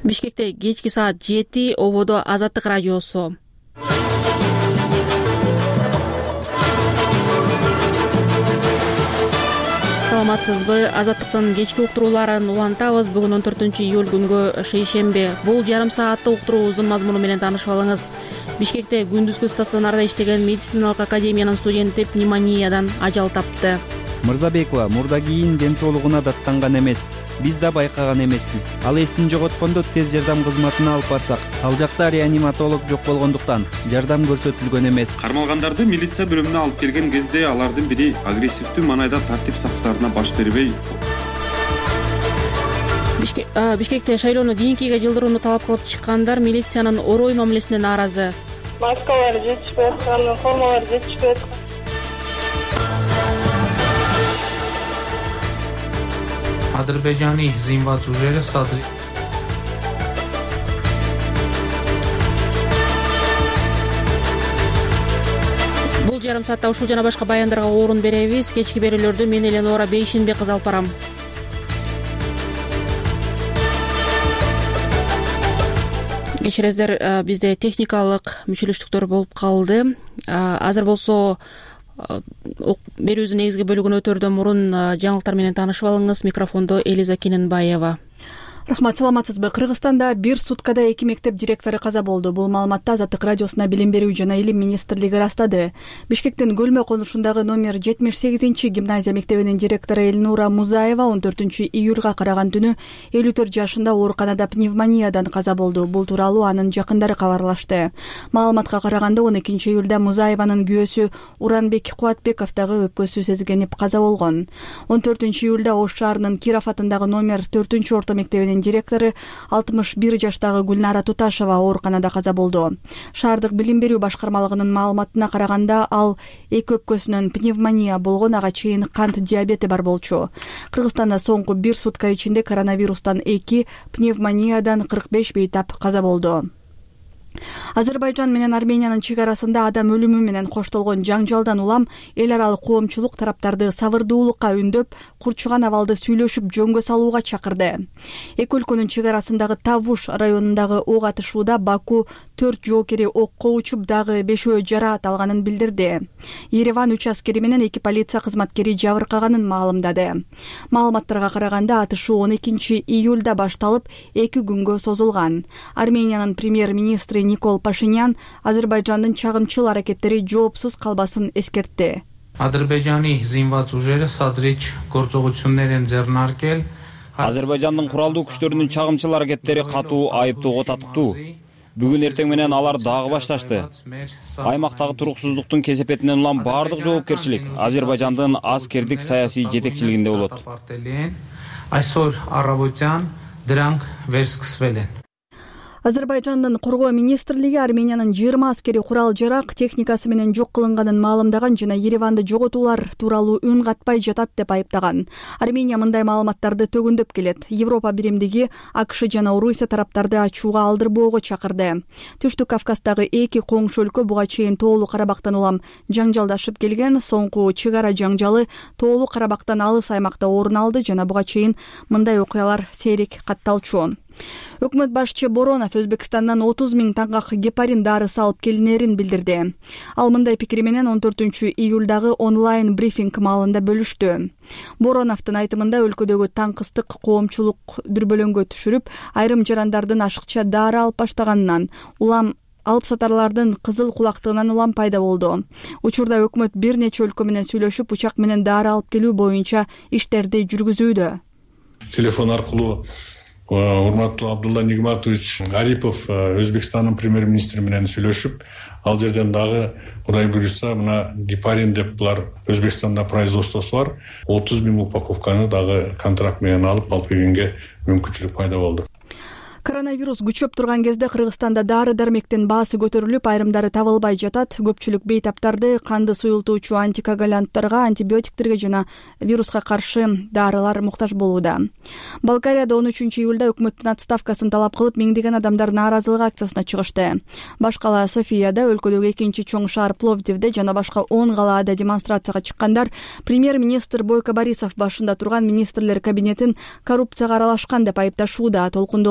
Бишкекте кечки саат 7 ободо Азаттык радиосу. Саламатсызбы? Азаттыктын кечки уктурууларын улантабыз. Бүгүн 14-июль күнгө шейшемби. Бул жарым сааттык уктуруубуздун мазмуну менен таанышып алыңыз. Бишкекте күндүзгү стационарда иштеген медициналык академиянын студенти пневмониядан ажал тапты. Мырзабекова мурда кийин ден соолугуна даттанган эмес. Биз да байкаган эмеспиз. Ал эсин жоготкондо тез жардам кызматына алып барсак, ал жакта реаниматолог жок болгондуктан жардам көрсөтүлгөн эмес. Кармалгандарды милиция бөлүмүнө алып келген кезде алардын бири агрессивдүү маанайда тартип сакчыларына баш бербей. Бишкекте шайлоону кийинкиге жылдырууну талап кылып чыккандар милициянын орой мамилесине нааразы. Маскалар жетишпей аткан, формалар жетишпей аткан. Азербайджаны зинвац ужերը садри. Бул жарым саатта ушул жана башка баяндарга орун беребиз. Кечки берүүлөрдү мен Эленора Бейшинбек кызы алып барам. Кечиресиздер, бизде техникалык мүчөлүштүктөр болуп калды. Азыр болсо берүүбүздүн негизги бөлүгүн өтөрдөн мурун жаңылыктар менен таанышып алыңыз. Микрофондо Элиза Кененбаева. Рахмат, саламатсызбы? Кыргызстанда бир суткада 2 мектеп директору каза болду. Бул маалыматты Азаттык радиосуна билим берүү жана илим министрлиги ырастады. Бишкектин Көлмө конушундагы номер 78 гимназия мектебинин директору Элнура Музаева 14-июлга караган түнү 54 жашында ооруканада пневмониядан каза болду. Бул тууралуу анын жакындары кабарлашты. Маалыматка караганда 12-июлда Музаеванын күйөөсү Уранбек Кубатбековдагы өпкөсү сезгенип каза болгон. 14-июлда Ош шаарынын Киров атындагы номер 4-орто мектебинин директору 61 жаштагы Гүлнара Туташева ооруканада каза болду. Шаардык билим берүү башкармалыгынын маалыматына караганда ал эки өпкөсүнөн пневмония болгон, ага чейин кант диабети бар болчу. Кыргызстанда соңку бир сутка ичинде коронавирустан 2, пневмониядан 45 бейтап каза болду. Азербайжан менен Армениянын чек арасында адам өлүмү менен коштолгон жаңжалдан улам эл аралык коомчулук тараптарды сабырдуулукка үндөп, курчуган абалды сүйлөшүп жөнгө салууга чакырды. Эки өлкөнүн чек арасындагы Тавуш районундагы ок атышууда Баку 4 жоокери окко учуп, дагы 5 жараат алганын билдирди. Ереван 3 аскери менен 2 полиция кызматкери жабыркаганын маалымдады. Маалыматтарга караганда атышуу 12-июлда башталып 2 күнгө созулган. Армениянын премьер-министри Никол Пашинян Азербайжандын чагымчыл аракеттери жоопсуз калбасын эскертти. Азербайджаны зинвац ужերը садрич գործողություններեն ձեռնարկել. Азербайжандын куралдуу күчтөрүнүн чагымчыл аракеттери катуу, айыптоого татыктуу. Бүгүн эртең менен алар дагы башташты. Аймактагы туруксуздуктун кесепетинен улам баардык жоопкерчилик Азербайжандын аскердик саясий жетекчилигинде болот. Այսօր առավոտյան դրանք վերսկսվել են. Азербайжандын коргоо министрлиги Армениянын 20 аскери курал жарак техникасы менен жок кылынганын маалымдаган жана Ереванды жоготуулар тууралуу үн катпай жатат деп айыптаган. Армения мындай маалыматтарды төгүндөп келет. Европа биримдиги АКШ жана Орусия тараптарды ачууга алдырбоого чакырды. Түштүк Кавказдагы эки коңшу өлкө буга чейин Тоолуу Карабактан улам жаңжалдашып келген. Соңку чек ара жаңжалы Тоолуу Карабактан алыс аймакта орун алды жана буга чейин мындай окуялар сейрек катталчу. Өкмөт башчы Боронов Өзбекстандан 30 000 таңгак гепарин дарысы алып келинерин билдирди. Ал мындай пикири менен 14-июлдагы онлайн брифинг маалында бөлүштү. Бороновдун айтымында өлкөдөгү таңкыстык коомчулук дүрбөлөңгө түшүрүп, айрым жарандардын ашыкча дары алып баштаганынан улам алып сатарлардын кызыл кулактыгынан улам пайда болду. Учурда өкмөт бир нече өлкө менен сүйлөшүп, учак менен дары алып келүү боюнча иштерди жүргүзүүдө. Телефон аркылуу урматтуу Абдулла Нигматович Арипов Өзбекстандын премьер-министри менен сүйлөшүп, ал жерден дагы Кудай буюрса мына гепарин деп булар Өзбекстанда производствосу бар, 30 000 упаковканы дагы контракт менен алып келгенге мүмкүнчүлүк пайда болду. Коронавирус күчөп турган кезде Кыргызстанда дары-дармектин баасы көтөрүлүп, айрымдары табылбай жатат. Көпчүлүк бейтаптарды канды суюлтуучу антикоагулянттарга, антибиотиктерге жана вируска каршы дарылар муктаж болууда. Болгарияда 13-июлда өкмөттүн отставкасын талап кылып, миңдеген адамдар нааразылык акциясына чыгышты. Баш кала Софияда, өлкөдөгү экинчи чоң шаар Пловдивде жана башка 10 калаада демонстрацияга чыккандар премьер-министр Бойко Борисов башында турган министрлер кабинетин коррупцияга аралашкан деп айыпташууда. Толкундоолор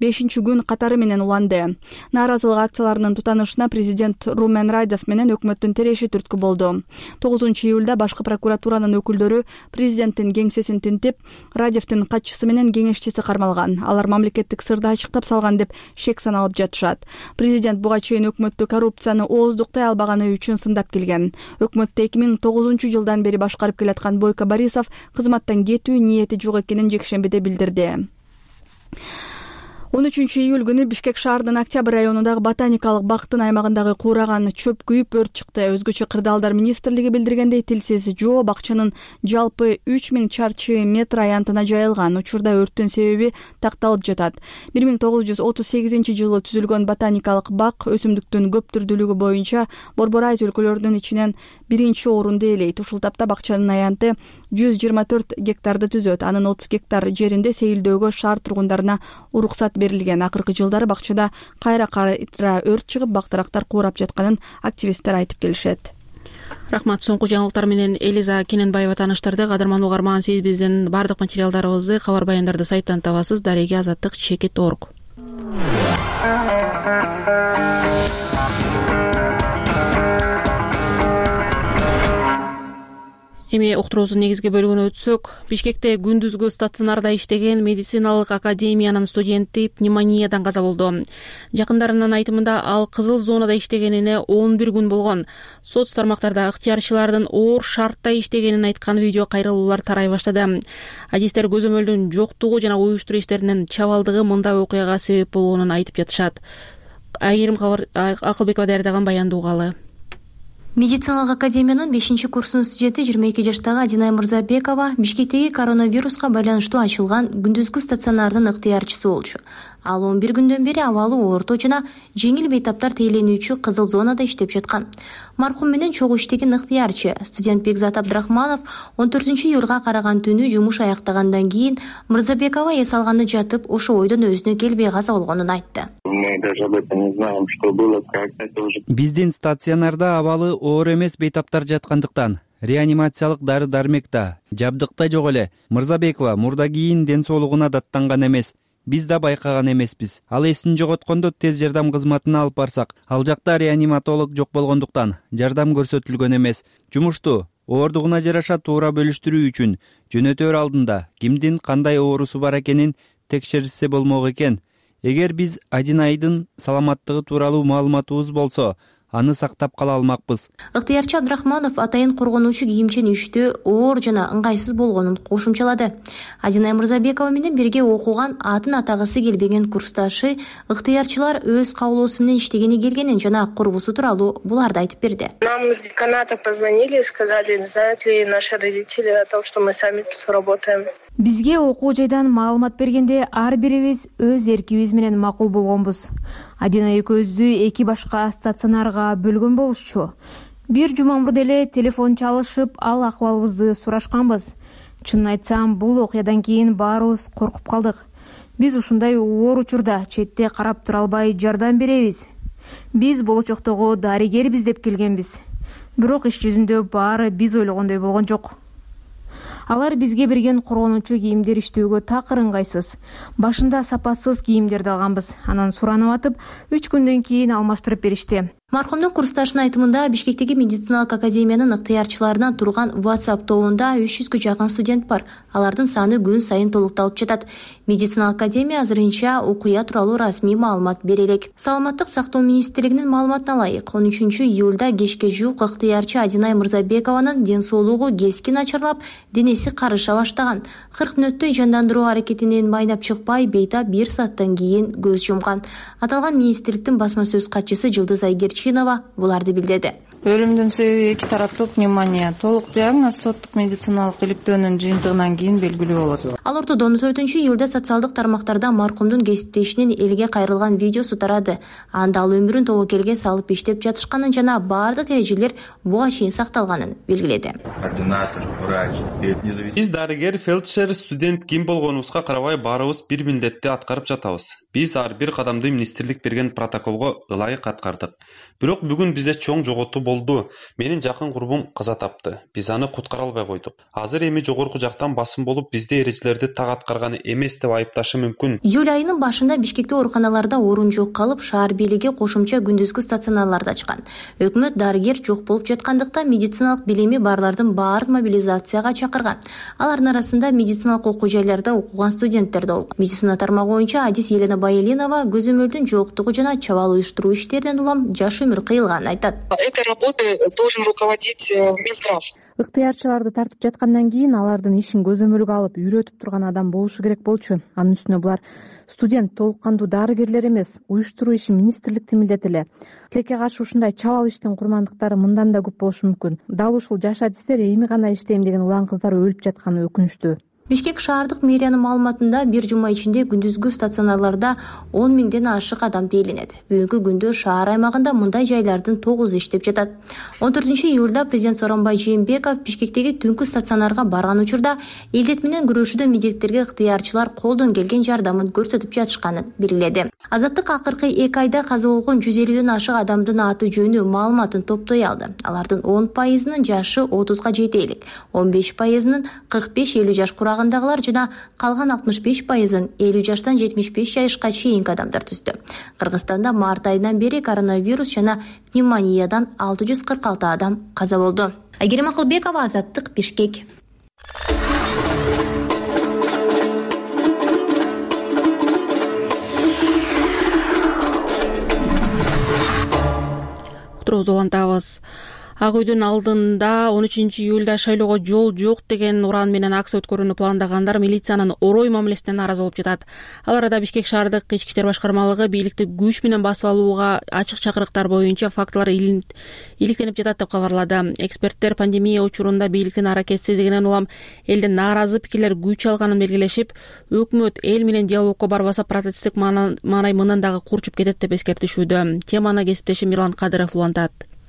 5 күн катары менен уланды. Нааразылык акцияларынын тутанышына президент Румен Радев менен өкмөттүн тереши түрткү болду. 9 июлда башкы прокуратуранын өкүлдөрү президенттин кеңсесин тинтип, Радевдин катчысы менен кеңешчиси кармалган. Алар мамлекеттик сырды ачыктап салган деп шек саналып жатышат. Президент буга чейин өкмөттү коррупцияны ооздуктай албаганы үчүн сындап келген. Өкмөттө 2009 жылдан бери башкарып келаткан Бойко Борисов кызматтан кетүү ниети жок экенин жекшембиде билдирди. 13 июль күнү Бишкек шаарынын Октябрь районундагы ботаникалык бактын аймагындагы куураган чөп күйүп өрт чыкты. Өзгөчө кырдаалдар министрлиги билдиргендей, тилсиз жоо бакчанын жалпы 3000 чарчы метр аянтына жайылган. Учурда өрттүн себеби такталып жатат. 1938 жылы түзүлгөн ботаникалык бак өсүмдүктүн көп түрдүүлүгү боюнча Борбор Айз өлкөлөрүнүн ичинен 1-орунду ээлейт. Ушул тапта бакчанын аянты 124 гектарды түзөт. Анын 30 гектар жеринде сейилдөөгө шаар тургундарына уруксат берилген. Акыркы жылдары бакчада кайра өрт чыгып, бактырактар куурап жатканын активисттер айтып келишет. Рахмат. Соңку жаңылыктар менен Элиза Кененбаева тааныштырды. Кадырман угарман, сиз биздин бардык материалдарыбызды, кабар баяндарды сайттан табасыз. Дареги Азаттык @cheket.org. Эми уктуруубуздун негизги бөлүгүнө өтсөк, Бишкекте күндүзгү стационарда иштеген медициналык академиянын студенти пневмониядан каза болду. Жакындарынын айтымында ал кызыл зонада иштегенине 11 күн болгон. Соц тармактарда ыктыярчылардын оор шартта иштегенин айткан видео кайрылуулар тарай баштады. Адистер көзөмөлдүн жоктугу жана уюштуруу иштеринин чабалдыгы мындай окуяга себеп болгонун айтып жатышат. Айрым Акылбекова даярдаган баянды угалы. Медициналык академиянын 5-курсунун студенти 22 жаштагы Адинай Мырзабекова Бишкектеги коронавируска байланыштуу ачылган күндүзгү стационардын ыктыярчысы болчу. Ал 11 күндөн бери абалы орто жана жеңил бейтаптар тээленүүчү кызыл зонада иштеп жаткан. Маркум менен чогуу иштеген ыктыярчы студент Бекзат Абдрахманов 14 июлга караган түнү жумуш аяктагандан кийин Мырзабекова эс алганы жатып, ошо ойдон өзүнө келбей каза болгонун айтты. Биздин стационарда абалы оор эмес бейтаптар жаткандыктан реанимациялык дары-дармек да, жабдык да жок эле. Мырзабекова мурда кийин ден соолугуна даттанган эмес. Биз да байкаган эмеспиз. Ал эсин жоготкондо тез жардам кызматына алып барсак, ал жакта реаниматолог жок болгондуктан жардам көрсөтүлгөн эмес. Жумушту оордугуна жараша туура бөлүштүрүү үчүн жөнөтөр алдында кимдин кандай оорусу бар экенин текшерсе болмок экен. Эгер биз Адинайдын саламаттыгы тууралуу маалыматыбыз болсо, аны сактап кала алмакпыз. Ыктыярчы Абдрахманов атайын коргонуучу кийимчен иштөө оор жана ыңгайсыз болгонун кошумчалады. Адинай Мырзабекова менен бирге окуган атын атагысы келбеген курсташы ыктыярчылар өз каулоосу менен иштегени келгенин жана курбусу тууралуу буларды айтып берди. Нам из деканата позвонили и сказали, знают ли наши родители о том, что мы сами тут работаем. Бизге окуу жайдан маалымат бергенде ар бирибиз өз эркибиз менен макул болгонбуз. Адина экөөбүздү 2 башка стационарга бөлгөн болушчу. Бир жума мурда эле телефон чалышып, ал акыбалыбызды сурашканбыз. Чынын айтсам, бул окуядан кийин баарыбыз коркуп калдык. Биз ушундай оор учурда четте карап тура албай жардам беребиз. Биз болочоктогу дарыгербиз деп келгенбиз. Бирок иш жүзүндө баары биз ойлогондой болгон жок. Алар бизге берген коргонуучу кийимдер иштөөгө такыр ыңгайсыз. Башында сапатсыз кийимдерди алганбыз. Анан суранып атып, 3 күндөн кийин алмаштырып беришти. Маркумдун курсташынын айтымында Бишкектеги медициналык академиянын ыктыярчыларынан турган WhatsApp тобунда 300гө жакын студент бар. Алардын саны күн сайын толукталып жатат. Медициналык академия азырынча окуя тууралуу расмий маалымат бере элек. Саламаттык сактоо министрлигинин маалыматына ылайык, 13 июлда кечке жуук ыктыярчы Адинай Мырзабекованын ден соолугу кескин начарлап, денеси карыша баштаган. 40 мүнөттөй жандандыруу аракетинен майнап чыкпай, бейтап 1 сааттан кийин көз жумган. Аталган министрликтин басма сөз катчысы Жылдыз Айгерчинова буларды билдирди. Өлүмдүн себеби 2 тараптуу пневмония. Толук диагноз соттук медициналык иликтөөнүн жыйынтыгынан кийин белгилүү болот. Ал ортодо 14 июлда социалдык тармактарда маркумдун кесиптешинин элге кайрылган видеосу тарады. Анда ал өмүрүн тобокелге салып иштеп жатышканын жана баардык эрежелер буга чейин сакталганын белгиледи. Биз дарыгер, фельдшер, студент ким болгонубузга карабай баарыбыз бир милдетти аткарып жатабыз. Биз ар бир кадамды министрлик берген протоколго ылайык аткардык. Бирок бүгүн бизде чоң жоготуу болду. Менин жакын курбум каза тапты. Биз аны куткара албай койдук. Азыр эми жогорку жактан басым болуп, бизде эрежелерди так аткарганы эмес деп айыпташы мүмкүн. Июль айынын башында Бишкекте ооруканаларда орун жок калып, шаар бийлиги кошумча күндүзгү стационарларды ачкан. Өкмөт дарыгер жок болуп жаткандыктан медициналык билими барлардын баарын мобилизацияга чакырган. Алардын арасында медициналык окуу жайларда окуган студенттер да болгон. Медицина тармагы боюнча адис Елена Байелинова көзөмөлдүн жоктугу жана чабал уюштуруу иштеринен улам жаш өмүр кыйылганын айтат. Этой работой должен руководить Минздрав. Ыктыярчыларды тартып жаткандан кийин алардын ишин көзөмөлгө алып үйрөтүп турган адам болушу керек болчу. Анын үстүнө булар студент, толук кандуу дарыгерлер эмес, уюштуруу иши министрликтин милдети эле. Тилекке каршы ушундай чабал иштин курмандыктары мындан да көп болушу мүмкүн. Дал ушул жаш адистер эми гана иштейм деген улан кыздар өлүп жатканы өкүнүчтүү. Бишкек шаардык мэриянын маалыматында бир жума ичинде күндүзгү стационарларда 10 миңден ашык адам тейлинет. Бүгүнкү күндө шаар аймагында мындай жайлардын 9 иштеп жатат. 14 июлда президент Сооронбай Жээнбеков Бишкектеги түнкү стационарга барган учурда элдет менен күрөшүүдө медиктерге ыктыярчылар колдон келген жардамын көрсөтүп жатышканын белгиледи. Азаттык акыркы 2 айда каза болгон 150ден ашык адамдын аты жөнү маалыматын топтой алды. Алардын 10%нын жашы 30га жетейлик, 15%нын 45-50 жаш курагындагылар жана калган 65%ын 50 жаштан 75 жашка чейинки адамдар түздү. Кыргызстанда март айынан бери коронавирус жана пневмониядан 646 адам каза болду. Айгерим Акылбекова, Азаттык, Бишкек. Уктуруубузду улантабыз. Ак үйдүн алдында 13 июлда шайлоого жол жок деген уран менен акция өткөрүүнү пландагандар милициянын орой мамилесине нааразы болуп жатат. Ал арада Бишкек шаардык ички иштер башкармалыгы бийликти күч менен басып алууга ачык чакырыктар боюнча фактылар иликтенип жатат деп кабарлады. Эксперттер пандемия учурунда бийликтин аракетсиздигинен улам элден нааразы пикирлер күч алганын белгилешип, өкмөт эл менен диалогко барбаса протесттик маанай мындан дагы курчуп кетет деп эскертишүүдө. Теманы кесиптешим Мирлан Кадыров улантат.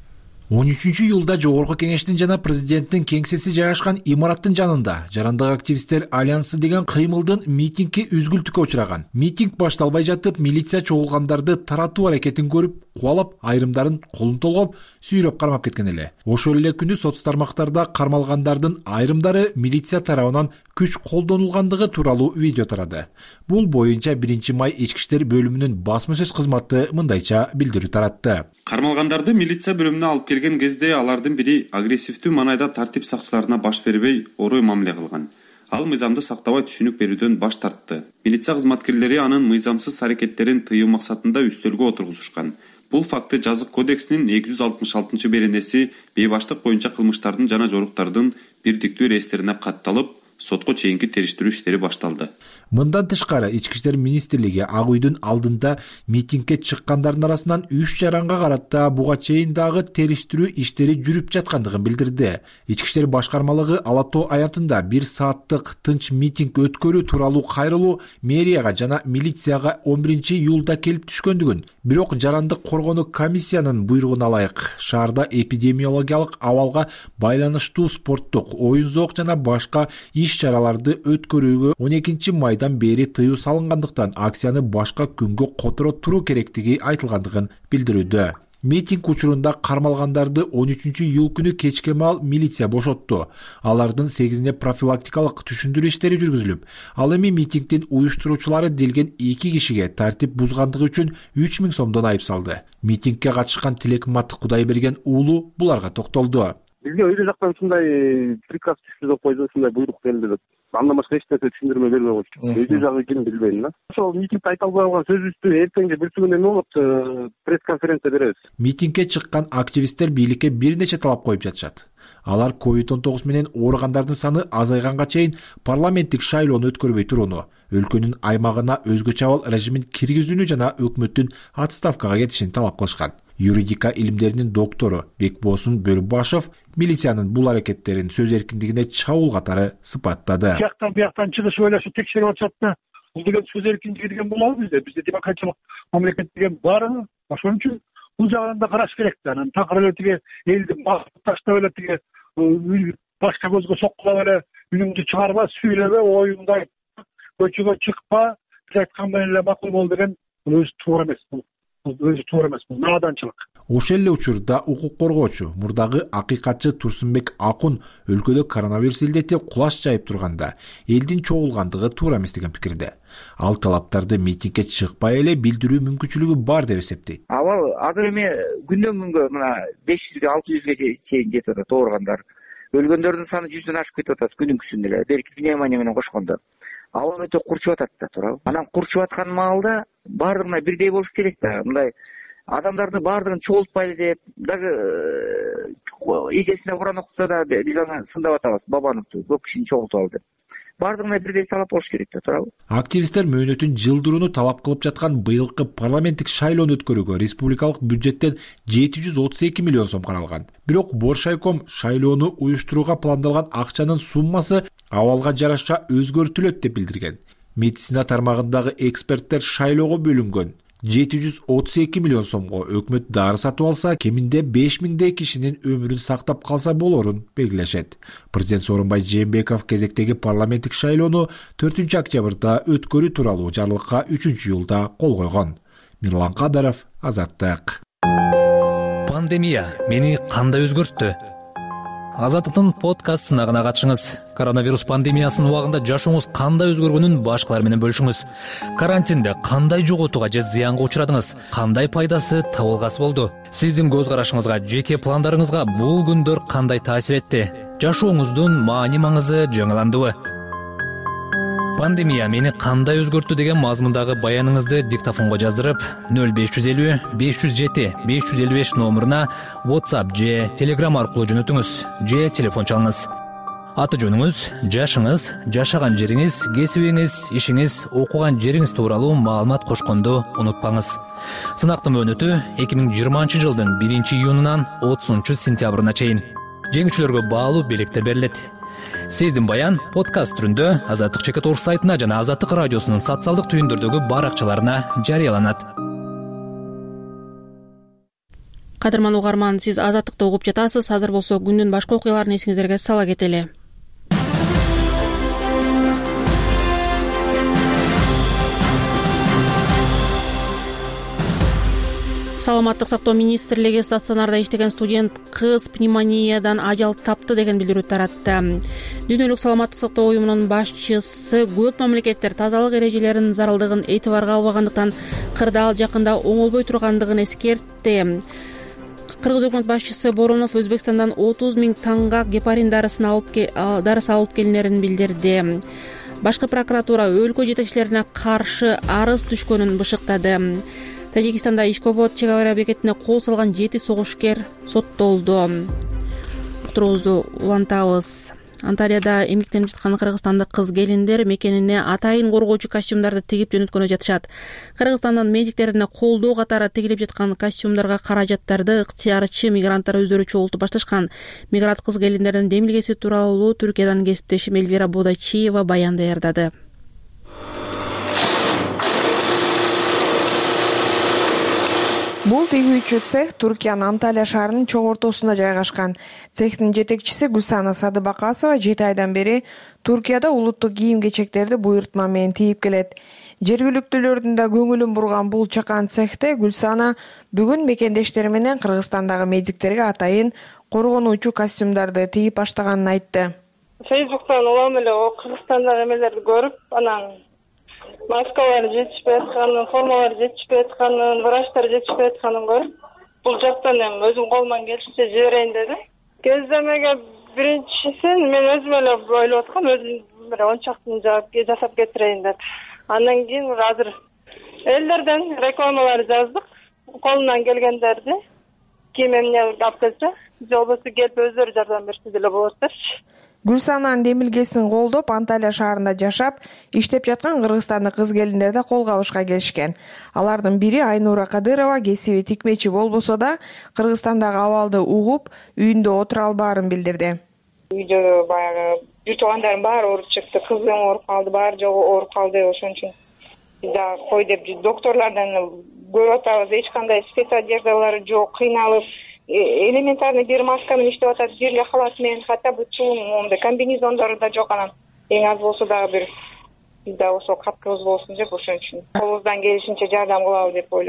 13 июлда Жогорку кеңештин жана президенттин кеңсеси жайгашкан имараттын жанында Жарандык активисттер альянсы деген кыймылдын митингге үзгүлтүккө учураган. Митинг башталбай жатып, милиция чогулгандарды таратуу аракетин көрүп, кубалап, айрымдарын колун толгоп, сүйрөп кармап кеткен эле. Ошол эле күнү соц тармактарда кармалгандардын айрымдары милиция тарабынан күч колдонулгандыгы тууралуу видео тарады. Бул боюнча 1 май ички иштер бөлүмүнүн басма сөз кызматы мындайча билдирүү таратты. Кармалгандарды милиция бөлүмүнө алып келген кезде алардын бири агрессивдүү маанайда тартип сакчыларына баш бербей, орой мамиле кылган. Ал мыйзамды сактабай түшүнүк берүүдөн баш тартты. Милиция кызматкерлери анын мыйзамсыз аракеттерин тыюу максатында үстөлгө отургузушкан. Бул факты жазык кодексинин 266-беренеси бейбаштык боюнча кылмыштардын жана жоруктардын бирдиктүү реестрине катталып, сотко чейинки териштирүү иштери башталды. Мындан тышкары ички иштер министрлиги Ак үйдүн алдында митингге чыккандардын арасынан 3 жаранга карата буга чейин дагы териштирүү иштери жүрүп жаткандыгын билдирди. Ички иштер башкармалыгы Ала Тоо аянтында 1 сааттык тынч митинг өткөрүү тууралуу кайрылуу мэрияга жана милицияга 11 июлда келип түшкөндүгүн, бирок Жарандык коргонуу комиссиянын буйругуна ылайык шаарда эпидемиологиялык абалга байланыштуу спорттук, оюн-зоок жана башка иш-чараларды өткөрүүгө 12 майда бери тыюу салынгандыктан акцияны башка күнгө которо туруу керектиги айтылгандыгын билдирүүдө. Митинг учурунда кармалгандарды 13 июл күнү кечке маал милиция бошотту. Алардын 8-ине профилактикалык түшүндүрүү иштери жүргүзүлүп, ал эми митингдин уюштуруучулары делген 2 кишиге тартип бузгандыгы үчүн 3000 сомдон айып салды. Митингге катышкан Тилекмат Кудайберген уулу буларга токтолду. Бизге өйдө жактан ушундай приказ түштү деп койду, ушундай буйрук келди деп. Андан башка эч нерсе түшүндүрмө бербей койчу. Өйдө жагы ким билбейм да. Ошол митингде айта албай калган сөзүбүздү эртеңге бир күн эме болот, пресс-конференция беребиз. Митингге чыккан активисттер бийликке бир нече талап коюп жатышат. Алар COVID-19 менен ооругандардын саны азайганга чейин парламенттик шайлоону өткөрбөй турууну, өлкөнүн аймагына өзгөчө абал режимин киргизүүнү жана өкмөттүн отставкага кетишин талап кылышкан. Юридика илимдеринин доктору Бекбосын Бөлбашев милициянын бул аракеттерин сөз эркиндигине чабуул катары сыпаттады. Бияктан чыгышып ойлошуп текшерип атышат да. Бул деген сөз эркиндиги деген болобу бизде? Бизде демократиялык мамлекет деген бар. Ошон үчүн бул жагын да караш керек да. Анан такыр эле тиги элди таштап эле тиги башка көзгө соккулап эле үнүңдү чыгарба, сүйлөбө, оюңду айт, көчөгө чыкпа, биз айткан менен эле макул бол деген өзү туура эмес. Бул өзү туура эмес, бул нааданчылык. Ошол эле учурда укук коргоочу, мурдагы акыйкатчы Турсунбек Акун өлкөдө коронавирус илдети кулаш жайып турганда элдин чогулгандыгы туура эмес деген пикирде. Ал талаптарды митингге чыкпай эле билдирүү мүмкүнчүлүгү бар деп эсептейт. Абал азыр эми күндөн күнгө мына 500ге 600ге чейин жетип атат ооругандар. Өлгөндөрдүн саны 100дөн ашып кетип атат күнүнкүсүндө эле, берки пневмония менен кошкондо. Абал өтө курчуп атат да, туурабы? Анан курчуп аткан маалда баардыгына бирдей болуш керек да. Мындай адамдардын баардыгын чогултпайлы деп, даже эжесине Куран окутса да биз аны сындап атабыз, Бабановду көп кишини чогултуп ал деп. Баардыгына бирдей талап болуш керек да, туурабы? Активисттер мөөнөтүн жылдырууну талап кылып жаткан быйылкы парламенттик шайлоону өткөрүүгө республикалык бюджеттен 732 миллион сом каралган. Бирок Боршайком шайлоону уюштурууга пландалган акчанын суммасы абалга жараша өзгөртүлөт деп билдирген. Медицина тармагындагы эксперттер шайлоого бөлүнгөн 732 миллион сомго өкмөт дары сатып алса, кеминде 5000 кишинин өмүрүн сактап калса болорун белгилешет. Президент Сооронбай Жээнбеков кезектеги парламенттик шайлоону 4-октябрда өткөрүү тууралуу жарлыкка 3-июлда кол койгон. Мирлан Кадаров, Азаттык. Пандемия мени кандай өзгөрттү? Азаттыктын подкаст сынагына катышыңыз. Коронавирус пандемиясынын убагында жашооңуз кандай өзгөргөнүн башкалар менен бөлүшүңүз. Карантинде кандай жоготууга же зыянга учурадыңыз? Кандай пайдасы табылгасы болду? Сиздин көз карашыңызга, жеке пландарыңызга бул күндөр кандай таасир этти? Жашооңуздун маани маңызы жаңыландыбы? Пандемия мени кандай өзгөрттү деген мазмундагы баяныңызды диктофонго жаздырып 0550 507 555 номуруна WhatsApp же Telegram аркылуу жөнөтүңүз же телефон чалыңыз. Аты жөнүңүз, жашыңыз, жашаган жериңиз, кесибиңиз, ишиңиз, окуган жериңиз тууралуу маалымат кошконду унутпаңыз. Сынактын мөөнөтү 2020 жылдын 1-июнунан 30-сентябрына чейин. Жеңүүчүлөргө баалуу белектер берилет. Сиздин баян подкаст түрүндө Азаттык.org сайтына жана Азаттык радиосунун социалдык түйүндөрдөгү баракчаларына жарыяланат. Кадырман угарман, сиз Азаттыкты угуп жатасыз. Азыр болсо күндүн башка окуяларын эсиңиздерге сала кетели. Саламаттык сактоо министрлиги стационарда иштеген студент кыз пневмониядан ажал тапты деген билдирүү таратты. Дүйнөлүк саламаттык сактоо уюмунун башчысы көп мамлекеттер тазалык эрежелеринин зарылдыгын этибарга албагандыктан кырдаал жакында оңолбой тургандыгын эскертти. Кыргыз өкмөт башчысы Боронов Өзбекстандан 30 000 таңга гепарин дарысын алып келинерин билдирди. Башкы прокуратура өлкө жетекчилерине каршы арыз түшкөнүн бышыктады. Тажикстанда Ишкобод чек ара бекетине кол салган 7 согушкер соттолду. Уктуруубузду улантабыз. Анталияда эмгектенип жаткан кыргызстандык кыз келиндер мекенине атайын коргоочу костюмдарды тигип жөнөткөнү жатышат. Кыргызстандын медиктерине колдоо катары тигилип жаткан костюмдарга каражаттарды ыктыярчы мигранттар өздөрү чогултуп башташкан. Мигрант кыз келиндердин демилгеси тууралуу Түркиядан кесиптешим Эльвира Бодачиева баян даярдады. Бул тигүүчү цех Туркиянын Анталия шаарынын чоң ортосунда жайгашкан. Цехтин жетекчиси Гүлсана Садыбакасова 7 айдан бери Туркияда улуттук кийим-кечектерди буйртма менен тигип келет. Жергиликтүүлөрдүн да көңүлүн бурган бул чакан цехте Гүлсана бүгүн мекендештери менен Кыргызстандагы медиктерге атайын коргонуучу костюмдарды тигип баштаганын айтты. Фейсбуктан улам эле Кыргызстандагы эмелерди көрүп, анан маскалар жетишпей атканын, формалар жетишпей атканын, врачтар жетишпей атканын көрүп, бул жактан эми өзүм колуман келишинче жиберейин дедим. Кездемеге биринчисин мен өзүм эле ойлоп аткам, өзүм эле ончактын жасап кетирейин деп. Андан кийин азыр элдерден рекламалар жаздык, колунан келгендерди ким эмне алып келсе, же болбосо келип өздөрү жардам берсе деле болот депчи. Гүлсананын демилгесин колдоп Анталия шаарында жашап, иштеп жаткан кыргызстандык кыз келиндер да кол кабышка келишкен. Алардын бири Айнура Кадырова кесиби тикмечи болбосо да, Кыргызстандагы абалды угуп, үйүндө отура албаарын билдирди. Үйдө баягы үй туугандарым баары ооруп чыкты, кызым ооруп калды, баары жогу ооруп калды, ошон үчүн да кой деп доктурлардан көрүп атабыз, эч кандай спецодеждалары жок, кыйналып элементарный бир масканы иштеп атат, бир эле халат менен, хотя бы моундай комбинезондору да жок, анан эң аз болсо дагы бир бизде ошо каткыбыз болсун деп, ошон үчүн колубуздан келишинче жардам кылалы деп ойлоп.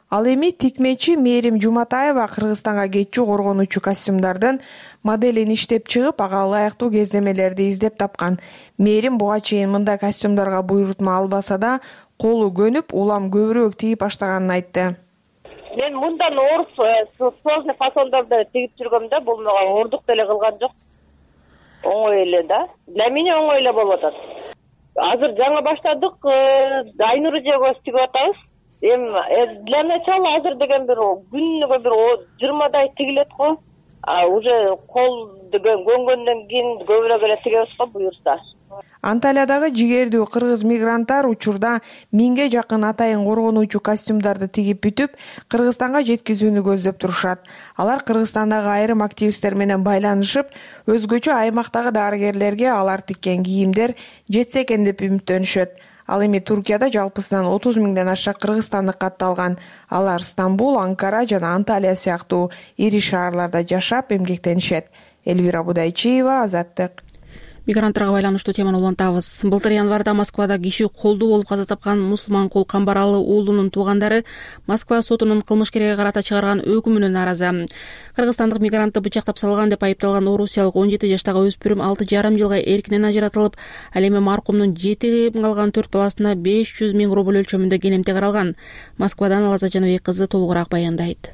Ал эми тикмечи Мээрим Жуматаева Кыргызстанга кетчү коргонуучу костюмдардын моделин иштеп чыгып, ага ылайыктуу кездемелерди издеп тапкан. Мээрим буга чейин мындай костюмдарга буйрутма албаса да, колу көнүп, улам көбүрөөк тигип баштаганын айтты. Мен мындан ооруп, сложный фасондорду тигип жүргөм да, бул мага оордук деле кылган жок. Оңой эле да. Для меня оңой эле болуп атат. Азыр жаңы баштадык, Айнур эжебиз тигип атабыз. Для начала азыр деген бир күнүгө бир 20дай тигилет го. Уже кол деген көнгөндөн кийин көбүрөөк эле тигебиз го буюрса. Анталиядагы жигердүү кыргыз мигранттар учурда 1000ге жакын атайын коргонуучу костюмдарды тигип бүтүп, Кыргызстанга жеткизүүнү көздөп турушат. Алар Кыргызстандагы айрым активисттер менен байланышып, өзгөчө аймактагы дарыгерлерге алар тиккен кийимдер жетсе экен деп үмүттөнүшөт. Ал эми Туркияда жалпысынан 30 000ден аша кыргызстандык катталган. Алар Стамбул, Анкара жана Анталия сыяктуу ири шаарларда жашап эмгектенишет. Элвира Будайчиева, Азаттык. Мигранттарга байланыштуу теманы улантабыз. Былтыр январда Москвада киши колдуу болуп каза тапкан Мусулманкул Камбаралы уулунун туугандары Москва сотунун кылмышкерге карата чыгарган өкүмүнө нааразы. Кыргызстандык мигрантты бычактап салган деп айыпталган орусиялык 17 жаштагы өспүрүм 6,5 жылга эркинен ажыратылып, ал эми маркумдун жетим калган 4 баласына 500 000 рубль өлчөмүндө кенемте каралган. Москвадан Алаза Жаныбек кызы толугураак баяндайт.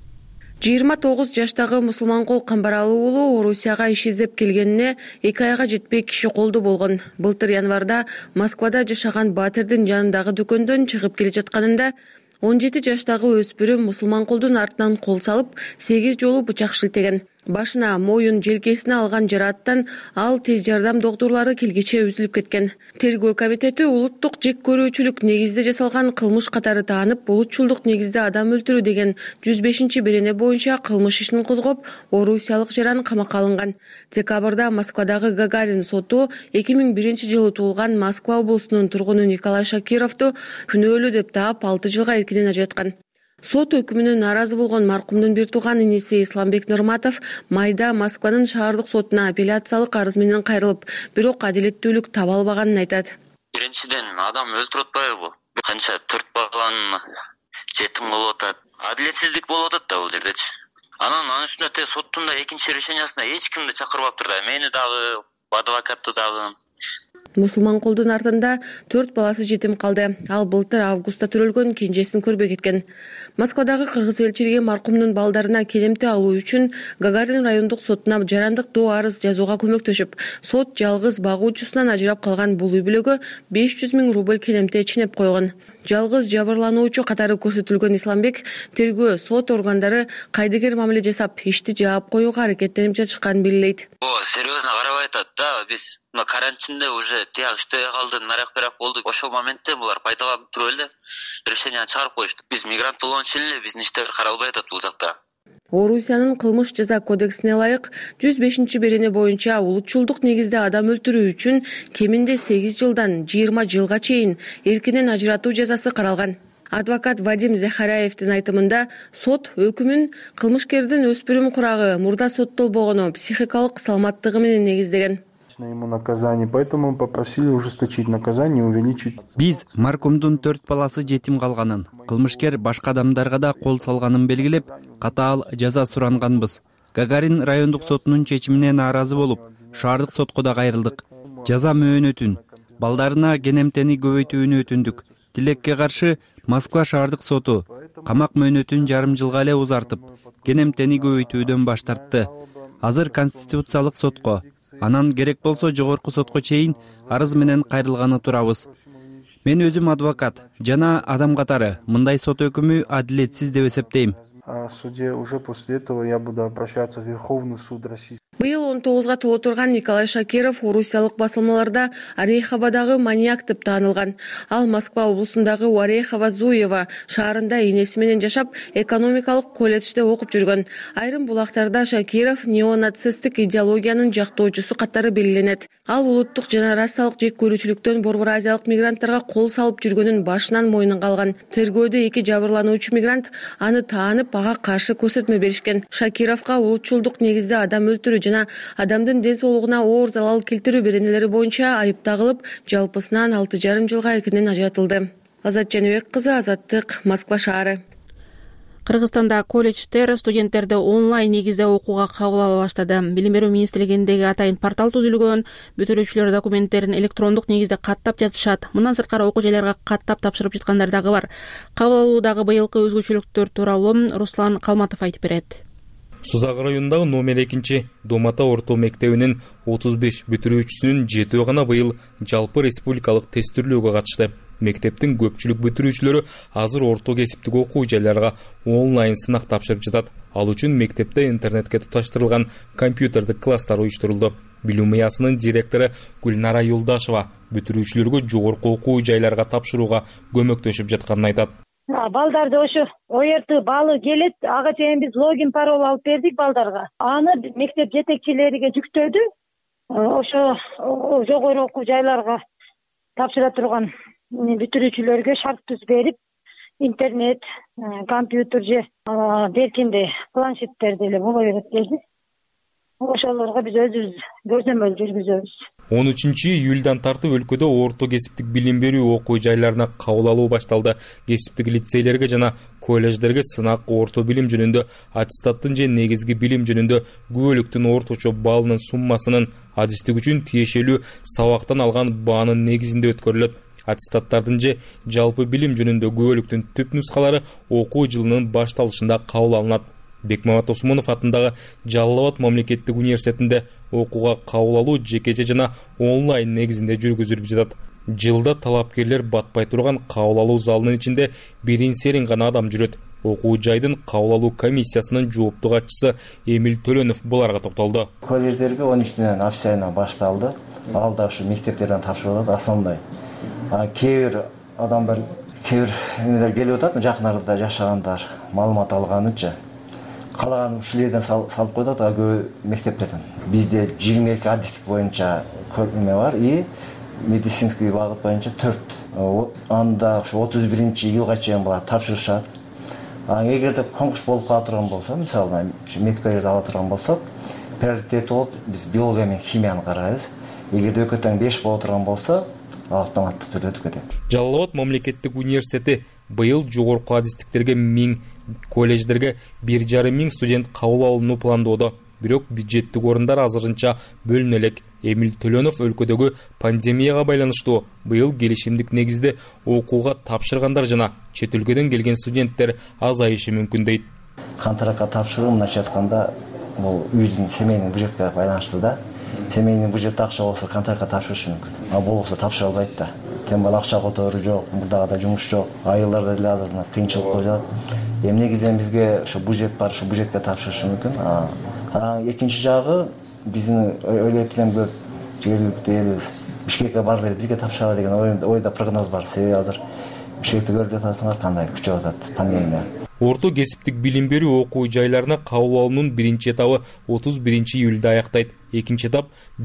29 жаштагы Мусулманкул Камбаралы уулу Орусияга иш издеп келгенине 2 айга жетпей киши колдуу болгон. Былтыр январда Москвада жашаган Батырдын жанындагы дүкөндөн чыгып келе жатканында 17 жаштагы өспүрүм Мусулманкулдун артынан кол салып 8 жолу бычак шилтеген. Башына, моюн, желкесине алган жарааттан ал тез жардам доктурлары келгече үзүлүп кеткен. Тергөө комитети улуттук жек көрүүчүлүк негизде жасалган кылмыш катары таанып, улутчулдук негизде адам өлтүрүү деген 105-берене боюнча кылмыш ишин козгоп, орусиялык жаран камакка алынган. Декабрда Москвадагы Гагарин соту 2001-жылы туулган Москва облусунун тургуну Николай Шакировду күнөөлүү деп таап 6 жылга эркинен ажыраткан. Сот өкүмүнө нааразы болгон маркумдун бир тууган иниси Исламбек Нурматов майда Москванын шаардык сотуна апелляциялык арыз менен кайрылып, бирок адилеттүүлүк таба албаганын айтат. Биринчиден, адам өлтүрүп атпайбы? Канча 4 баланы жетим кылып атат. Адилетсиздик болуп атат да бул жердечи. Анын үстүнө соттун да экинчи решениясына эч кимди чакырбаптыр да. Мени дагы, адвокатты дагы. Мусулманкулдун артында 4 баласы жетим калды. Ал былтыр августта төрөлгөн кенжесин көрбөй кеткен. Москвадагы кыргыз элчилиги маркумдун балдарына кенемте алуу үчүн Гагарин райондук сотуна жарандык доо арыз жазууга көмөктөшүп, сот жалгыз багуучусунан ажырап калган бул үй бүлөгө 500 000 рубль кенемте ченеп койгон. Жалгыз жабырлануучу катары көрсөтүлгөн Исламбек тергөө сот органдары кайдыгер мамиле жасап, ишти жаап коюуга аракеттенип жатышканын белгилейт. Серьезно карабай атат да, биз карантинде уже тияк иштебей калды, нарак-берак болду. Ошол моментте булар пайдаланып туруп эле решение чыгарып коюшту. Биз мигрант болгон үчүн эле биздин иштер каралбай атат бул жакта. Орусиянын кылмыш жаза кодексине ылайык 105-берене боюнча улутчулдук негизде адам өлтүрүү үчүн кеминде 8 жылдан 20 жылга чейин эркинен ажыратуу жазасы каралган. Адвокат Вадим Захаряевдин айтымында сот өкүмүн кылмышкердин өспүрүм курагы мурда соттолбогону, психикалык саламаттыгы менен негиздеген. Ему наказание, поэтому мы попросили ужесточить наказание, увеличить. Биз маркумдун 4 баласы жетим калганын, кылмышкер башка адамдарга да кол салганын белгилеп, катаал жаза суранганбыз. Гагарин райондук сотунун чечимине нааразы болуп, шаардык сотко да кайрылдык. Жаза мөөнөтүн, балдарына кенемтени көбөйтүүнү өтүндүк. Тилекке каршы Москва шаардык соту камак мөөнөтүн жарым жылга эле узартып, кенемтени көбөйтүүдөн баш тартты. Азыр конституциялык сотко, анан керек болсо жогорку сотко чейин арыз менен кайрылганы турабыз. Мен өзүм адвокат жана адам катары мындай сот өкүмү адилетсиз деп эсептейм. В суде уже после этого я буду обращаться в Верховный суд России. Быйыл 19-га толо турган Николай Шакиров орусиялык басылмаларда Ореховодагы маньяк деп таанылган. Ал Москва облусундагы Орехово-Зуево шаарында энеси менен жашап, экономикалык колледжде окуп жүргөн. Айрым булактарда Шакиров неонацисттик идеологиянын жактоочусу катары белгиленет. Ал улуттук жана расалык жек көрүүчүлүктөн борбор азиялык мигранттарга кол салып жүргөнүн башынан мойнунга алган. Тергөөдө 2 жабырлануучу мигрант аны таанып, ага каршы көрсөтмө беришкен. Шакировго улутчулдук негизде адам өлтүрүү жана адамдын ден соолугуна оор залал келтирүү беренелери боюнча айып тагылып, жалпысынан 6,5 жылга эркинен ажыратылды. Азат Жаныбек кызы, Азаттык, Москва шаары. Кыргызстанда колледждер студенттерди онлайн негизде окууга кабыл ала баштады. Билим берүү министрлигиндеги атайын портал түзүлгөн, бүтүрүүчүлөр документтерин электрондук негизде каттап жатышат. Мындан сырткары окуу жайларга каттап тапшырып жаткандар дагы бар. Кабыл алуудагы быйылкы өзгөчөлүктөр тууралуу Руслан Калматов айтып берет. Сузак районундагы номер 2 Домата орто мектебинин 35 бүтүрүүчүсүнүн 7 гана быйыл жалпы республикалык тестирлөөгө катышты. Мектептин көпчүлүк бүтүрүүчүлөрү азыр орто кесиптик окуу жайларга онлайн сынак тапшырып жатат. Ал үчүн мектепте интернетке туташтырылган компьютердик класстар уюштурулду. Билим ыясынын директору Гүлнара Юлдашева бүтүрүүчүлөргө жогорку окуу жайларга тапшырууга көмөктөшүп жатканын айтат. Балдарды ошо ОРТ баалы келет, ага чейин биз логин пароль алып бердик балдарга. Аны мектеп жетекчилериге жүктөдү. Ошо жогору окуу жайларга тапшыра турган бүтүрүүчүлөргө шарт түз берип, интернет, компьютер же беркинде планшеттерди эле боло берет деди. Ошолорго биз өзүбүз көзөмөл жүргүзөбүз. 13-июлдан тартып өлкөдө орто кесиптик билим берүү окуу жайларына кабыл алуу башталды. Кесиптик лицейлерге жана колледждерге сынак орто билим жөнүндө, аттестаттын же негизги билим жөнүндө күбөлүктүн орточо баллынын суммасынын, адистик үчүн тиешелүү сабактан алган баанын негизинде өткөрүлөт. Аттестаттардын же жалпы билим жөнүндө күбөлүктүн түп нускалары окуу жылынын башталышында кабыл алынат. Бекмамат Осмонов атындагы Жалал Абад мамлекеттик университетинде окууга кабыл алуу жекече жана онлайн негизинде жүргүзүлүп жатат. Жылда талапкерлер батпай турган кабыл алуу залынын ичинде бирин-серин гана адам жүрөт. Окуу жайдын кабыл алуу комиссиясынын жооптуу катчысы Эмил Төлөнов буларга токтолду. Колледждерге 13-нен официально башталды. Ал да ушу мектептерден тапшырылат основной. Кээ бир адамдар, кээ бир келип атат, жакын арада жашагандар, маалымат алганыча калаган ушулерден салып коет, көбү мектептерден. Бизде 22 адистик боюнча эме бар и медицинский багыт боюнча 4. Анда ушу 31-июлга чейин булар тапшырышат. Эгерде конкурс болуп кала турган болсо, мисалы медколлеж ала турган болсок, приоритет болуп биз биология менен химияны карайбыз. Эгерде экөөтөн 5 боло турган болсо, автоматтык түрдө өтүп кетет. Жалал Абад мамлекеттик университети быйыл жогорку адистиктерге 1000, колледждерге 1,5 миң студент кабыл алууну пландоодо. Бирок бюджеттик орундар азырынча бөлүнө элек. Эмил Төлөнов өлкөдөгү пандемияга байланыштуу быйыл келишимдик негизде окууга тапшыргандар жана чет өлкөдөн келген студенттер азайышы мүмкүн дейт. Контрактка тапшыруу мындайча айтканда, бул үйдүн семейный бюджетке байланыштуу да. Семейный бюджетте акча болсо контрактка тапшырышы мүмкүн. А болбосо тапшыра албайт да. Тем более акча котору жок, мурдага да жумуш жок. Айылдарда деле азыр кыйынчылык болуп жатат. Негизинен бизге ошо бюджет бар, ошо бюджетке тапшырышы мүмкүн. Экинчи жагы биздин ойлойт элем көп жергиликтүү элибиз Бишкекке барып бизге тапшыралы деген ойда прогноз бар. Себеби азыр Бишкекте көрүп жатасыңар кандай күчөп атат пандемия. Орто кесиптик билим берүү окуу жайларына кабыл алуунун биринчи этабы 31-июлда аяктайт. Экинчи этап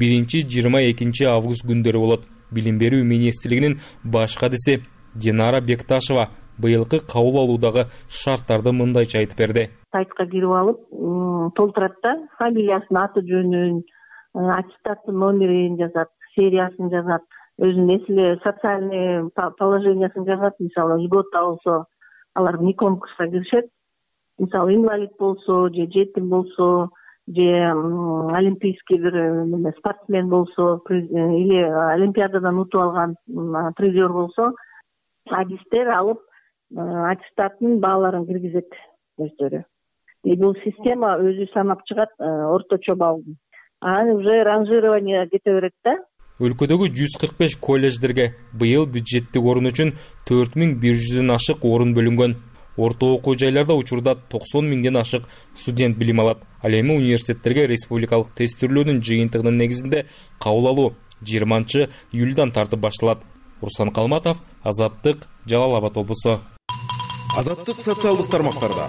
1-22 август күндөрү болот. Билим берүү министрлигинин баш кадиси Динара Бекташева быйылкы кабыл алуудагы шарттарды мындайча айтып берди. Сайтка кирип алып, толтурат да, фамилиясын, аты жөнүн, аттестаттын номерин жазат, сериясын жазат, өзүнүн эсиле социальный положениясын жазат. Мисалы, льгота болсо, алар не конкурска киришет. Мисалы, инвалид болсо, же жетим болсо, же олимпийский бир спортсмен болсо, или олимпиададан утуп алган призер болсо, адистер алып аттестаттын бааларын киргизет өздөрү. Бул система өзү санап чыгат орточо баллды. Аны уже ранжирование кете берет да. Өлкөдөгү 145 колледждерге быйыл бюджеттик орун үчүн 4100дөн ашык орун бөлүнгөн. Орто окуу жайларда учурда 90 миңден ашык студент билим алат. Ал эми университеттерге республикалык тестирлөөнүн жыйынтыгынын негизинде кабыл алуу 20-июлдан тартып башталат. Руслан Калматов, Азаттык, Жалал Абад облусу. Азаттык социалдык тармактарда.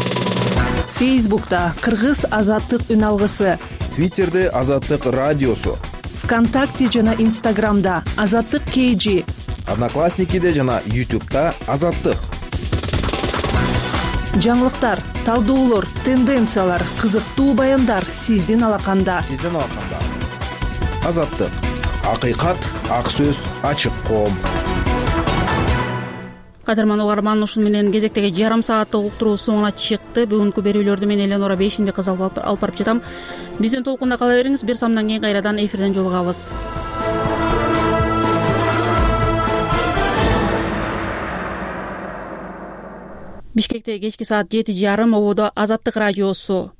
Фейсбукта Кыргыз Азаттык үн алгысы. Твиттерде Азаттык радиосу. ВКонтакте жана Инстаграмда Азаттык KG. Одноклассникиде жана YouTube'да Азаттык. Жаңылыктар, талдоолор, тенденциялар, кызыктуу баяндар сиздин алаканда. Азаттык. Акыйкат, ак сөз, ачык коом. кадырман угарман, ушун менен кезектеги жарым сааттык уктуруу соңуна чыкты. Бүгүнкү берүүлөрдү мен Эленора Бейшинбек кызы алып барып жатам. Биздин толкунда кала бериңиз. Бир самдан кийин кайрадан эфирден жолугабыз. Бишкекте кечки саат 7:30 ободо Азаттык радиосу.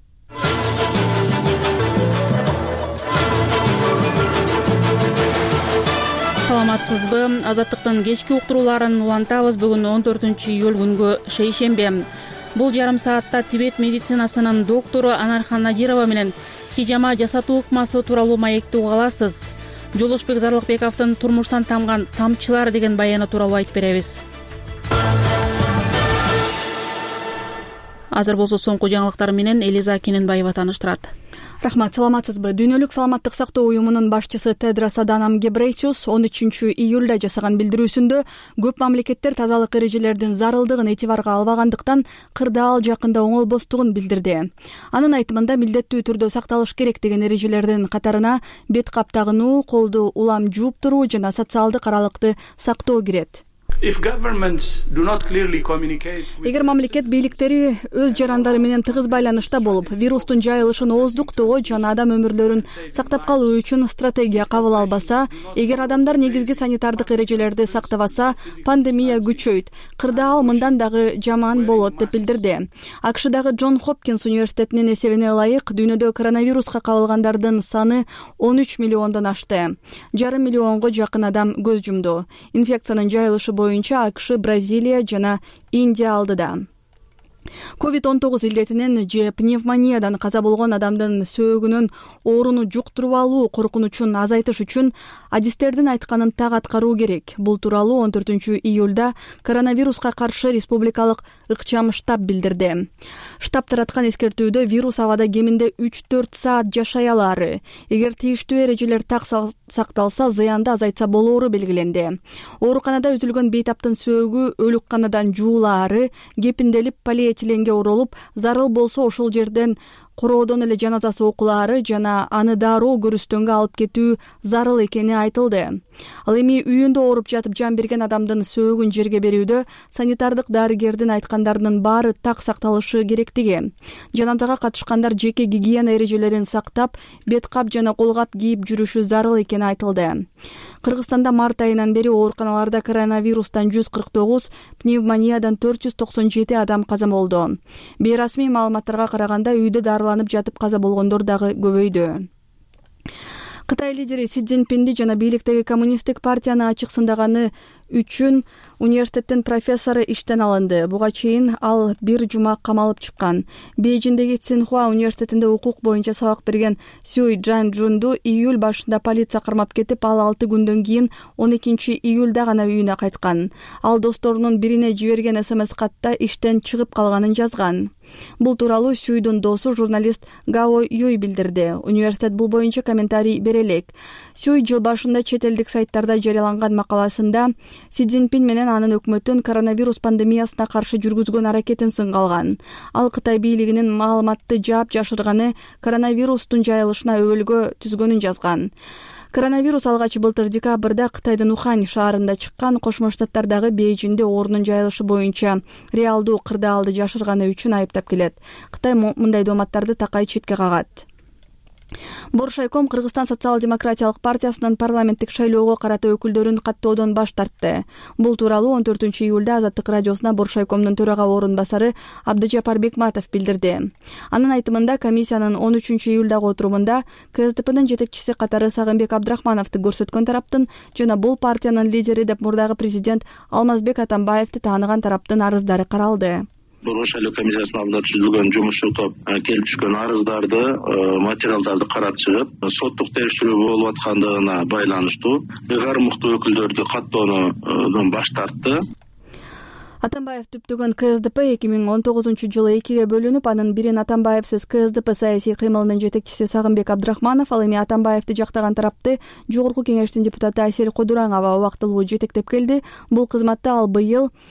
Саламатсызбы? Азаттыктын кечки уктурууларын улантабыз. Бүгүн 14-июль күнгө шейшембе. Бул жарым саатта Тибет медицинасынын доктору Анархан Надирова менен хижама жасатуу ыкмасы тууралуу маекти уга аласыз. Жолошбек Зарлыкбековдун турмуштан тамган тамчылар деген баяны тууралуу айтып беребиз. Азыр болсо соңку жаңылыктар менен Элиза Кененбаева тааныштырат. Рахмат, саламатсызбы? Дүйнөлүк саламаттык сактоо уюмунун башчысы Тедрос Аданом Гебрейсус 13-июлда жасаган билдирүүсүндө көп мамлекеттер тазалык эрежелердин зарылдыгын этибарга албагандыктан кырдаал жакында оңолбостугун билдирди. Анын айтымында милдеттүү түрдө сакталыш керек деген эрежелердин катарына бет кап тагынуу, колду улам жууп туруу жана социалдык аралыкты сактоо кирет. Эгер мамлекет бийликтери өз жарандары менен тыгыз байланышта болуп, вирустун жайылышын ооздуктоо жана адам өмүрлөрүн сактап калуу үчүн стратегия кабыл албаса, эгер адамдар негизги санитардык эрежелерди сактабаса, пандемия күчөйт. Кырдаал мындан дагы жаман болот деп билдирди. АКШдагы Джон Хопкинс университетинин эсебине ылайык, дүйнөдө коронавируска кабылгандардын саны 13 миллиондон ашты. Жарым миллионго жакын адам көз жумду. Инфекциянын жайылышы боюнча АКШ, Бразилия жана Индия алдыда. COVID-19 илдетинен же пневмониядан каза болгон адамдын сөөгүнөн ооруну жуктуруп алуу коркунучун азайтыш үчүн адистердин айтканын так аткаруу керек. Бул тууралуу 14-июлда коронавируска каршы республикалык ыкчам штаб билдирди. Штаб тараткан эскертүүдө вирус абада кеминде 3-4 саат жашай алары. Эгер тийиштүү эрежелер так сакталса, зыянды азайтса болоору белгиленди. Ооруканада үзүлгөн бейтаптын сөөгү өлүкканадан жуулаары, кепинделип полиэтиленге оролуп, зарыл болсо ошол жерден короодон эле жаназасы окулаары жана аны дароо көрүстөнгө алып кетүү зарыл экени айтылды. Ал эми үйүндө ооруп жатып жан берген адамдын сөөгүн жерге берүүдө санитардык дарыгердин айткандарынын баары так сакталышы керектиги, жаназага катышкандар жеке гигиена эрежелерин сактап, бет кап жана кол кап кийип жүрүшү зарыл экени айтылды. Кыргызстанда март айынан бери ооруканаларда коронавирустан 149, пневмониядан 497 адам каза болду. Бейрасмий маалыматтарга караганда үйдө дарыланып жатып каза болгондор дагы көбөйдү. Кытай лидери Си Цзиньпинди жана бийликтеги коммунисттик партияны ачык сындаганы үчүн университеттин профессору иштен алынды. Буга чейин ал 1 жума камалып чыккан. Бейжиңдеги Цинхуа университетинде укук боюнча сабак берген Сюй Джанжунду июль башында полиция кармап кетип, ал 6 күндөн кийин 12-июлда гана үйүнө кайткан. Ал досторунун бирине жиберген СМС катта иштен чыгып калганын жазган. Бул тууралуу Сюйдун досу журналист Гао Юй билдирди. Университет бул боюнча комментарий бере элек. Сюй жыл башында чет элдик сайттарда жарыяланган макаласында Си Цзиньпин менен анын өкмөтүн коронавирус пандемиясына каршы жүргүзгөн аракетин сынга алган. Ал Кытай бийлигинин маалыматты жаап жашырганы коронавирустун жайылышына өбөлгө түзгөнүн жазган. Коронавирус алгач былтыр декабрда Кытайдын Ухань шаарында чыккан, Кошмо Штаттардагы Бейжиңде оорунун жайылышы боюнча реалдуу кырдаалды жашырганы үчүн айыптап келет. Кытай мындай дооматтарды такай четке кагат. Боршайком Кыргызстан социал-демократиялык партиясынын парламенттик шайлоого карата өкүлдөрүн каттоодон баш тартты. Бул тууралуу 14-июлда Азаттык радиосуна Боршайкомдун төрага орун басары Абдыжапар Бекматов билдирди. Анын айтымында комиссиянын 13-июлдагы отурумунда КСДПнын жетекчиси катары Сагынбек Абдрахмановду көрсөткөн тараптын жана бул партиянын лидери деп мурдагы президент Алмазбек Атамбаевди тааныган тараптын арыздары каралды. Борбор шайлоо комиссиясынын алдында түзүлгөн жумушчу топ келип түшкөн арыздарды, материалдарды карап чыгып, соттук териштирүү болуп аткандыгына байланыштуу ыйгарым муктуу өкүлдөрдү каттоодон баш тартты. Атамбаев түптөгөн КСДП 2019-жылы 2-ге бөлүнүп, анын бирин Атамбаевсиз КСДП саясий кыймылынын жетекчиси Сагынбек Абдрахманов, ал эми Атамбаевди жактаган тарапты Жогорку кеңештин депутаты Айсел Кодуранова убактылуу жетектеп келди. Бул кызматта ал быйыл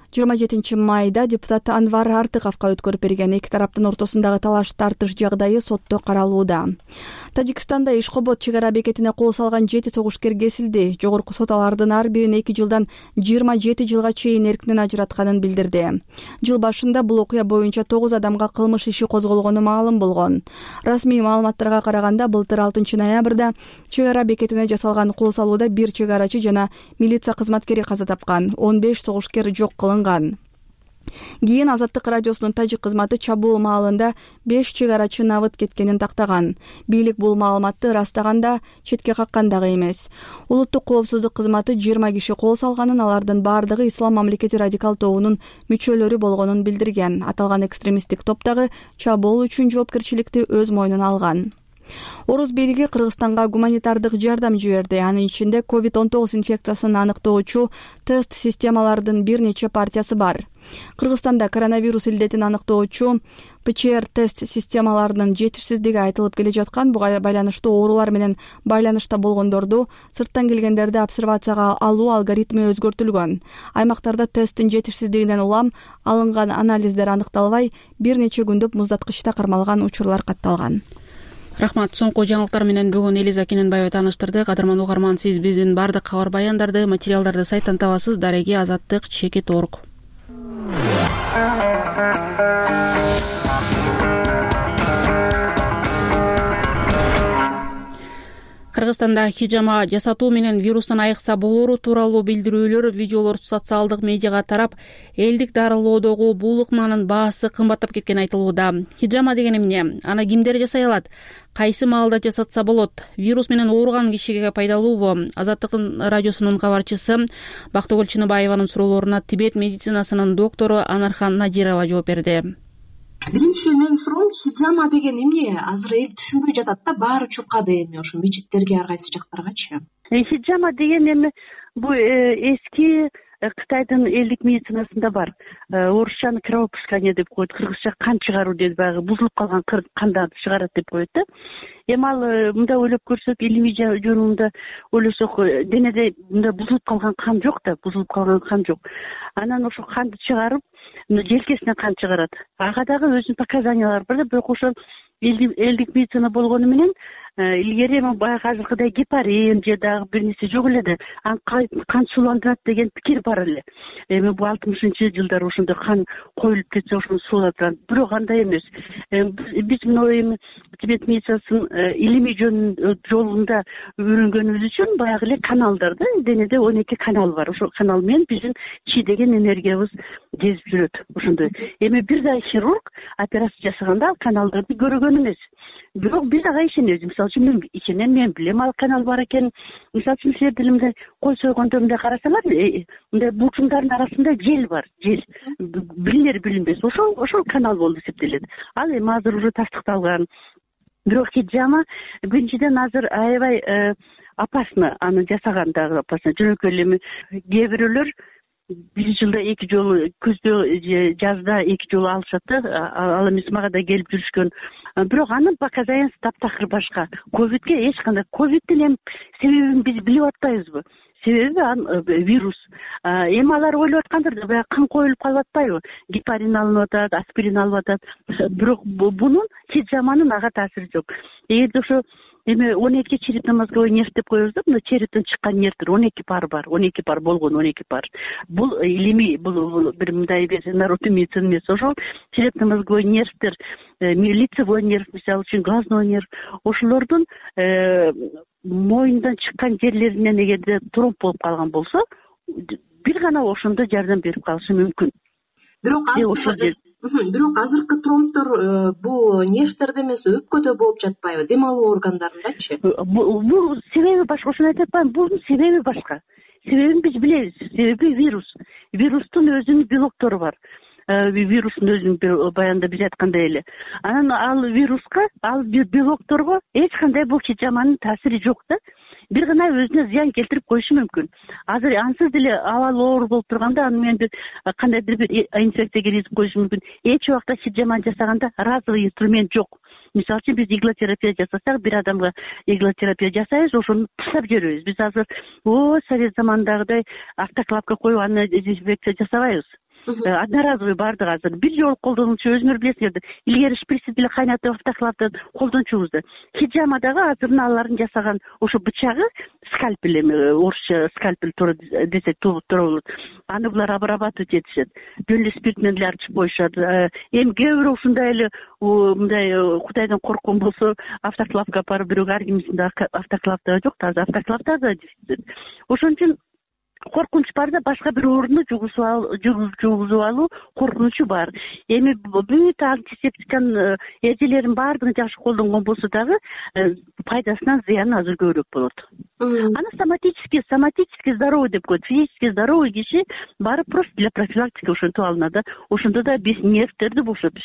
27 майда депутат Анвар Артыковго өткөрүп берген эки тараптын ортосундагы талаш тартыш жагдайы сотто каралууда. Тажикстанда Ишкобод чек ара бекетине кол салган 7 согушкер кесилди. Жогорку сот алардын ар бирин 2 жылдан 27 жылга чейин эркинен ажыратканын билдирди. Жыл башында бул окуя боюнча 9 адамга кылмыш иши козголгону маалым болгон. Расмий маалыматтарга караганда былтыр 6 ноябрда чек ара бекетине жасалган кол салууда бир чек арачы жана милиция кызматкери каза тапкан, 15 согушкер жок кылынган. Кийин Азаттык радиосунун тажик кызматы чабуул маалында 5 чек арачы набыт кеткенин тактаган. Бийлик бул маалыматты ырастаганда, четке каккан дагы эмес. Улуттук коопсуздук кызматы 20 киши кол салганын, алардын бардыгы Ислам мамлекети радикал тобунун мүчөлөрү болгонун билдирген. Аталган экстремисттик топтогу чабуул үчүн жоопкерчиликти өз мойнуна алган. Орус бийлиги Кыргызстанга гуманитардык жардам жиберди. Анын ичинде COVID-19 инфекциясын аныктоочу тест системалардын бир нече партиясы бар. Кыргызстанда коронавирус илдетин аныктоочу ПЧР тест системаларынын жетишсиздиги айтылып келе жаткан. Буга байланыштуу оорулар менен байланышта болгондорду, сырттан келгендерди обсервацияга алуу алгоритми өзгөртүлгөн. Аймактарда тесттин жетишсиздигинен улам алынган анализдер аныкталбай, бир нече күндөп муздаткычта кармалган учурлар катталган. Рахмат. Соңку жаңылыктар менен бүгүн Элиза Кененбаева тааныштырды. Кадырман угарман, сиз биздин бардык кабар баяндарды, материалдарды сайттан табасыз. Дареги azаттык.org. Кыргызстанда хижама жасатуу менен вирустан айыкса болору тууралуу билдирүүлөр, видеолор социалдык медиага тарап, элдик дарылоодогу бул ыкманын баасы кымбаттап кеткени айтылууда. Хижама деген эмне? Аны кимдер жасай алат? Кайсы маалда жасатса болот? Вирус менен ооруган кишиге пайдалуубу? Азаттыктын радиосунун кабарчысы Бактыгүл Чыныбаеванын суроолоруна Тибет медицинасынын доктору Анархан Надирова жооп берди. Биринчи менин суроом, хижама деген эмне? Азыр эл түшүнбөй жатат да, баары чуркады эми ошо мечиттерге, ар кайсы жактаргачы. Хижама деген эми бул эски Кытайдын элдик медицинасында бар. Орусчаны кровопускание деп коет, кыргызча кан чыгаруу дейт, баягы бузулуп калган канды чыгарат деп коет да. Эми ал мындай ойлоп көрсөк, илимий жөнүндө ойлосок, денеде мындай бузулуп калган кан жок да, бузулуп калган кан жок. Анан ошо канды чыгарып, желкесинен кан чыгарат. Ага дагы өзүнүн показаниялары бар да, бирок ошо элдик медицина болгону менен илгери баягы азыркыдай гепарин же дагы бир нерсе жок эле да, кан сууландырат деген пикир бар эле. Эми бул 60-жылдары ошондой кан коюлуп кетсе ошону сууландырат. Бирок андай эмес. Биз эми Тибет медицинасынын илимий жолунда үйрөнгөнүбүз үчүн баягы эле каналдар да, денеде 12 канал бар. Ошол канал менен биздин чи деген энергиябыз кезип жүрөт. Ошондой. Эми бир да хирург операция жасаганда каналдарды көргөн эмес. Бирок биз ага ишенебиз. Мисалы үчүн мен ишенем, мен билем ал канал бар экен. Мисалы үчүн силер деле кой сойгондо мындай карасаңар, мындай булчуңдардын арасында жел бар, жел. Билинер билинбес. Ошол канал болуп эсептелет. Ал эми азыр уже тастыкталган. Бирок хижама биринчиден азыр аябай опасно, аны жасаган дагы опасно. Жөнөкөй эле кээ бирөөлөр бир жылда 2 жолу, күздө жазда 2 жолу алышат да, ал эмес мага да келип жүрүшкөн. Бирок анын показаниясы таптакыр башка. Ковидке эч кандай, ковидтин эми себебин биз билип атпайбызбы? Себеби вирус. Эми алар ойлоп аткандыр да, баягы кан коюлуп калып атпайбы? Гепарин алынып атат, аспирин алып атат. Бирок бунун хижаманын ага таасири жок. Эгерде ошо эми 12 черепно-мозговой нерв деп коебуз да, мына черептен чыккан нервдер 12 пар бар, 12 пар болгон 12 пар. Бул илимий, бул бир мындай народный медицина эмес. Ошол черепно-мозговой нервдер, лицевой нерв, мисалы үчүн глазной нерв, ошолордун моюндан чыккан жерлеринен эгерде тромб болуп калган болсо, бир гана ошондо жардам берип калышы мүмкүн. Бирок азыркы тромбдор бул нервтерде эмес, өпкөдө болуп жатпайбы? Дем алуу органдарындачы? Бул себеби башка, ошону айтып атпаймынбы? Бунун себеби башка. Себебин биз билебиз. Себеби вирус. Вирустун өзүнүн белоктору бар. Вирустун өзүнүн баягында биз айткандай эле. Анан ал вируска, ал белокторго эч кандай бул хижаманын таасири жок да. Бир гана өзүнө зыян келтирип коюшу мүмкүн. Азыр ансыз деле абал оор болуп турганда аны менен кандайдыр бир инфекция киргизип коюшу мүмкүн. Эч убакта хижама жасаганда разовый инструмент жок. Мисалы үчүн биз иглотерапия жасасак, бир адамга иглотерапия жасайбыз, ошону таштап жиберебиз. Биз азыр совет заманындагыдай автоклавка коюп аны дезинфекция жасабайбыз. одноразовый баардыгы азыр бир жолу колдонуучу, өзүңөр билесиңер да, илгери шприцти деле кайнатып автоклавды колдончубуз. Хиджама дагы азырын алардын жасаган ошо бычагы скальпель, эми орусча скальпель туура десек туура болот. Аны булар обрабатывать этишет. Жөн эле спирт менен эле арчып коюшат. Эми кээ бирөө ушундай эле мындай Кудайдан корккон болсо автоклавга барып, бирок ар кимисинде автоклавда жок, таза автоклавда да дефицит. Ошон үчүн коркунуч бар да, башка бир орунду жугузуп алуу коркунучу бар. Эми бүт антисептиканын эрежелерин баардыгын жакшы колдонгон болсо дагы пайдасынан зыяны азыр көбүрөөк болот. Аны соматически здоровый деп коет. Физически здоровый киши барып просто для профилактики ошентип алынат да. Ошондо да биз нервтерди бошотуш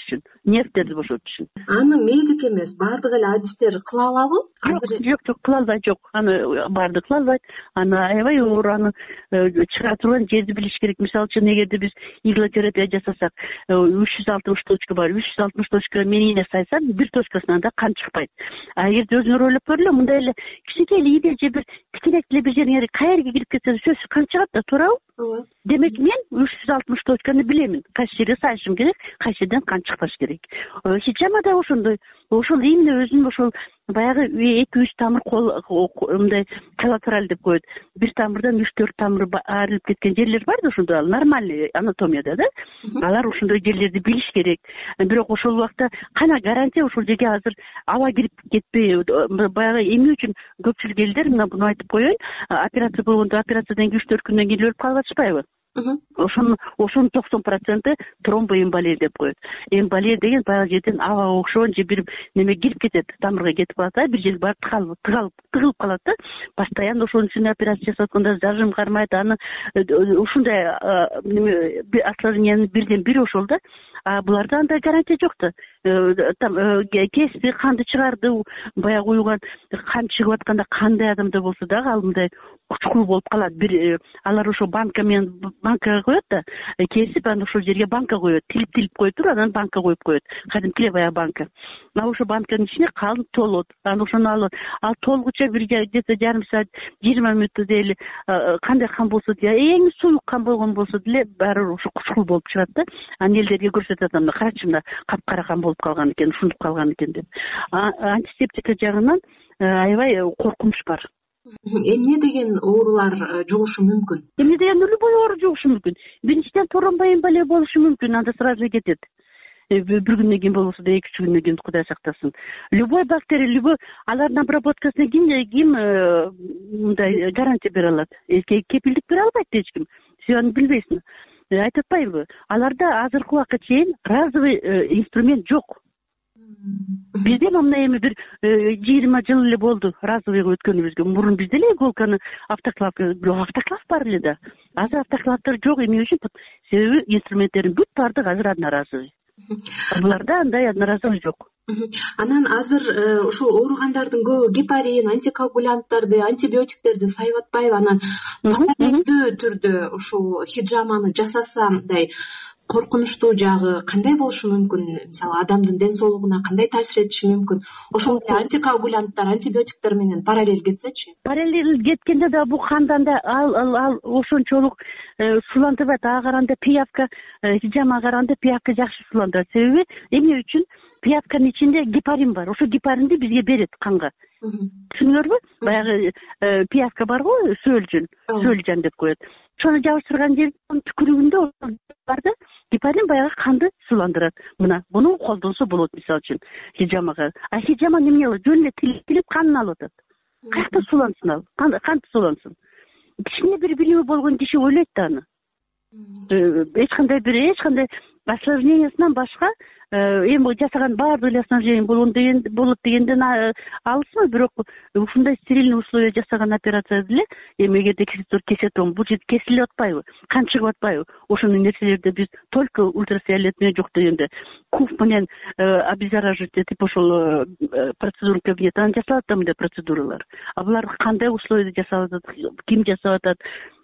үчүн. Аны медик эмес, баардык эле адистер кыла алабы? Жок, кыла албайт, жок. Аны баардыгы кыла албайт. Аны аябай оор, аны чыгара турган жерди билиш керек. Мисалы үчүн эгерде биз иглотерапия жасасак, 360 точка бар. 360 точка менийне сайсам, бир точкасынан да кан чыкпайт. А эгерде өзүңөр ойлоп көрүлө, мындай эле кичинекей эле иде же бир тикенек эле бир жериңер каерге кирип кетсе, сөзсүз кан чыгат да, туурабы? Демек мен 360 точканы билемин. Кайсы жерге сайышым керек, кайсы жерден кан чыкпаш керек. Хиджама да ошондой. Ошол именно өзүнүн ошол баягы 2-3 тамыр мындай коллатераль деп коет. Бир тамырдан 3-4 тамыр арылып кеткен жерлер бар да, ошондой нормальный анатомияда да. Алар ошондой жерлерди билиш керек. Бирок ошол убакта кана гарантия ошол жерге азыр аба кирип кетпей, баягы эмне үчүн көпчүлүк элдер мына буну айтып коеюн, операция болгондо операциядан 3-4 күндөн кийин өлүп калып атышпайбы? Ошонун 90% тромбоэмболия деп коет. Эмболия деген баягы жерден аба окшогон же бир неме кирип кетет, тамырга кетип калат да, бир жерге барып тыгылып калат да. Постоянно ошон үчүн операция жасатканда зажим кармайт, аны ушундай осложнениянын бирден бири ошол да. Буларда андай гарантия жок да. Кести, канды чыгарды, баягы уюган кан чыгып атканда кандай адамда болсо дагы ал мындай чукул болуп калат. Бир алар ошо банкага коет да, кесип анан ошол жерге банка коет, тилип коюп туруп, анан банка коюп коет. Кадимкиле баягы банка. Ошо банканын ичине кан толот. Анан ошону алып, ал толгуча бир где-то жарым саат, 20 мүнөттө деле кандай кан болсо деле, эң суюк кан болгон болсо деле баары ошо чукул болуп чыгат да. Анан элдерге көрсөтөт, анда карачы мына капкара кан болуп калган экен, ушунтуп калган экен деп. Антисептика жагынан аябай коркунуч бар. Эмне деген оорулар жугушу мүмкүн? Эмне деген любой оору жугушу мүмкүн. Биринчиден тромбоэмболия болушу мүмкүн, анда сразу кетет. Бир күндөн кийин болбосо да 2-3 күндөн кийин, Кудай сактасын. Любой бактерия, любой алардын обработкасына ким мындай гарантия бере алат? Кепилдик бере албайт эч ким. Сен аны билбейсиң. Айтып атпайбы? Аларда азыркы убакка чейин разовый инструмент жок. Бизде мына эми бир 20 жыл эле болду разовыйга өткөнүбүзгө. Мурун бизде эле иголканы автоклав бар эле да. Азыр автоклавдар жок, эмне үчүн? Себеби инструменттердин бүт баардыгы азыр одноразовый. Буларда андай одноразовый жок. Анан азыр ушул ооругандардын көбү гепарин, антикоагулянттарды, антибиотиктерди сайып атпайбы? Анан параллелдүү түрдө ушул хиджаманы жасаса, мындай коркунучтуу жагы кандай болушу мүмкүн? Мисалы, адамдын ден соолугуна кандай таасир этиши мүмкүн? Ошондой антикоагулянттар, антибиотиктер менен параллель кетсечи? Параллель кеткенде да бул кандан да ал ошончолук суландырбайт. Ага караганда пиявка, хиджамага караганда пиявка жакшы суландырат. Себеби эмне үчүн? Пиявканын ичинде гепарин бар. Ошо гепаринди бизге берет канга. Түшүнүңөрбү? Баягы пиявка бар го, сөөлжан деп коет. Ошону жабыштырган жердин түкүрүгүндө бар да, гепарин баягы канды суландырат. Мына буну колдонсо болот, мисалы үчүн хиджамага. А хиджама эмне кылат? Жөн эле тилип канын алып атат. Каякта сулансын ал? Кантип сулансын? Кичине бир билими болгон киши ойлойт да аны. Эч кандай осложнениясынан башка эми жасаган баардык эле осложнение болот дегенден алысмы, бирок ушундай стерильный условия жасаган операция деле эми эгерде кесет бул жерде кесилип атпайбы, кан чыгып атпайбы? Ошону нерселерди биз только ультрафиолет менен жок дегенде куф менен обеззараживать этип ошол процедура кабинетинен жасалат да, мындай процедуралар. А булар кандай условияда жасалып атат, ким жасап атат?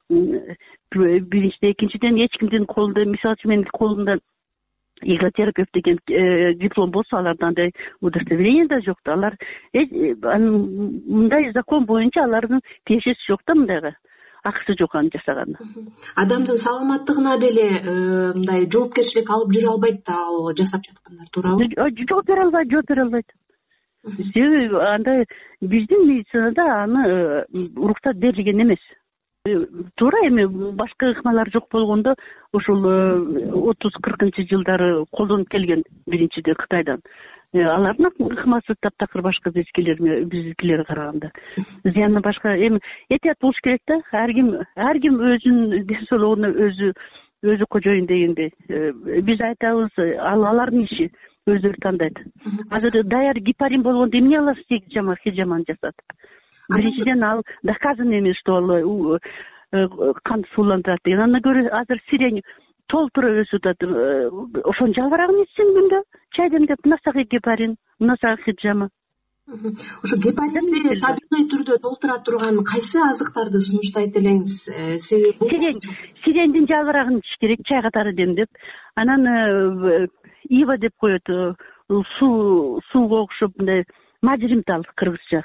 Биринчиден, экинчиден эч кимдин колунда, мисалы үчүн менин колумда иглотерапевт деген диплом болсо, аларда андай удостоверение да жок да. Алар мындай закон боюнча алардын тиешеси жок да мындайга. акысы жок аны жасаганы. Адамдын саламаттыгына деле мындай жоопкерчилик алып жүрө албайт да ал жасап жаткандар, туурабы? Жооп бере албайт. Себеби андай биздин медицинада аны уруксат берилген эмес. Туура, эми башка ыкмалар жок болгондо ушул 30-40 жылдары колдонуп келген биринчиде Кытайдан. Алардын ыкмасы таптакыр башка биздикилерге караганда. Зыяны башка. Эми этият болуш керек да. Ар ким өзүнүн ден соолугуна өзү кожоюн дегендей. Биз айтабыз, алардын иши, өздөрү тандайт. Азыр даяр гепарин болгондо эмне аласыз, хиджаманы жасатып? Биринчиден ал доказано эмес, что ал канды сууландырат деген. Андан көрө азыр сирень толтура өсүп атат. Ошонун жалбырагын ичсең күндө, чай демдеп, мынасагы гепарин, мынасагы хиджама. Ошо гепаринди табигый түрдө толтура турган кайсы азыктарды сунуштайт элеңиз? Себеби сирендин жалбырагын ичиш керек, чай катары демдеп. Анан ива деп коет, сууга окшоп мындай мажримтал кыргызча.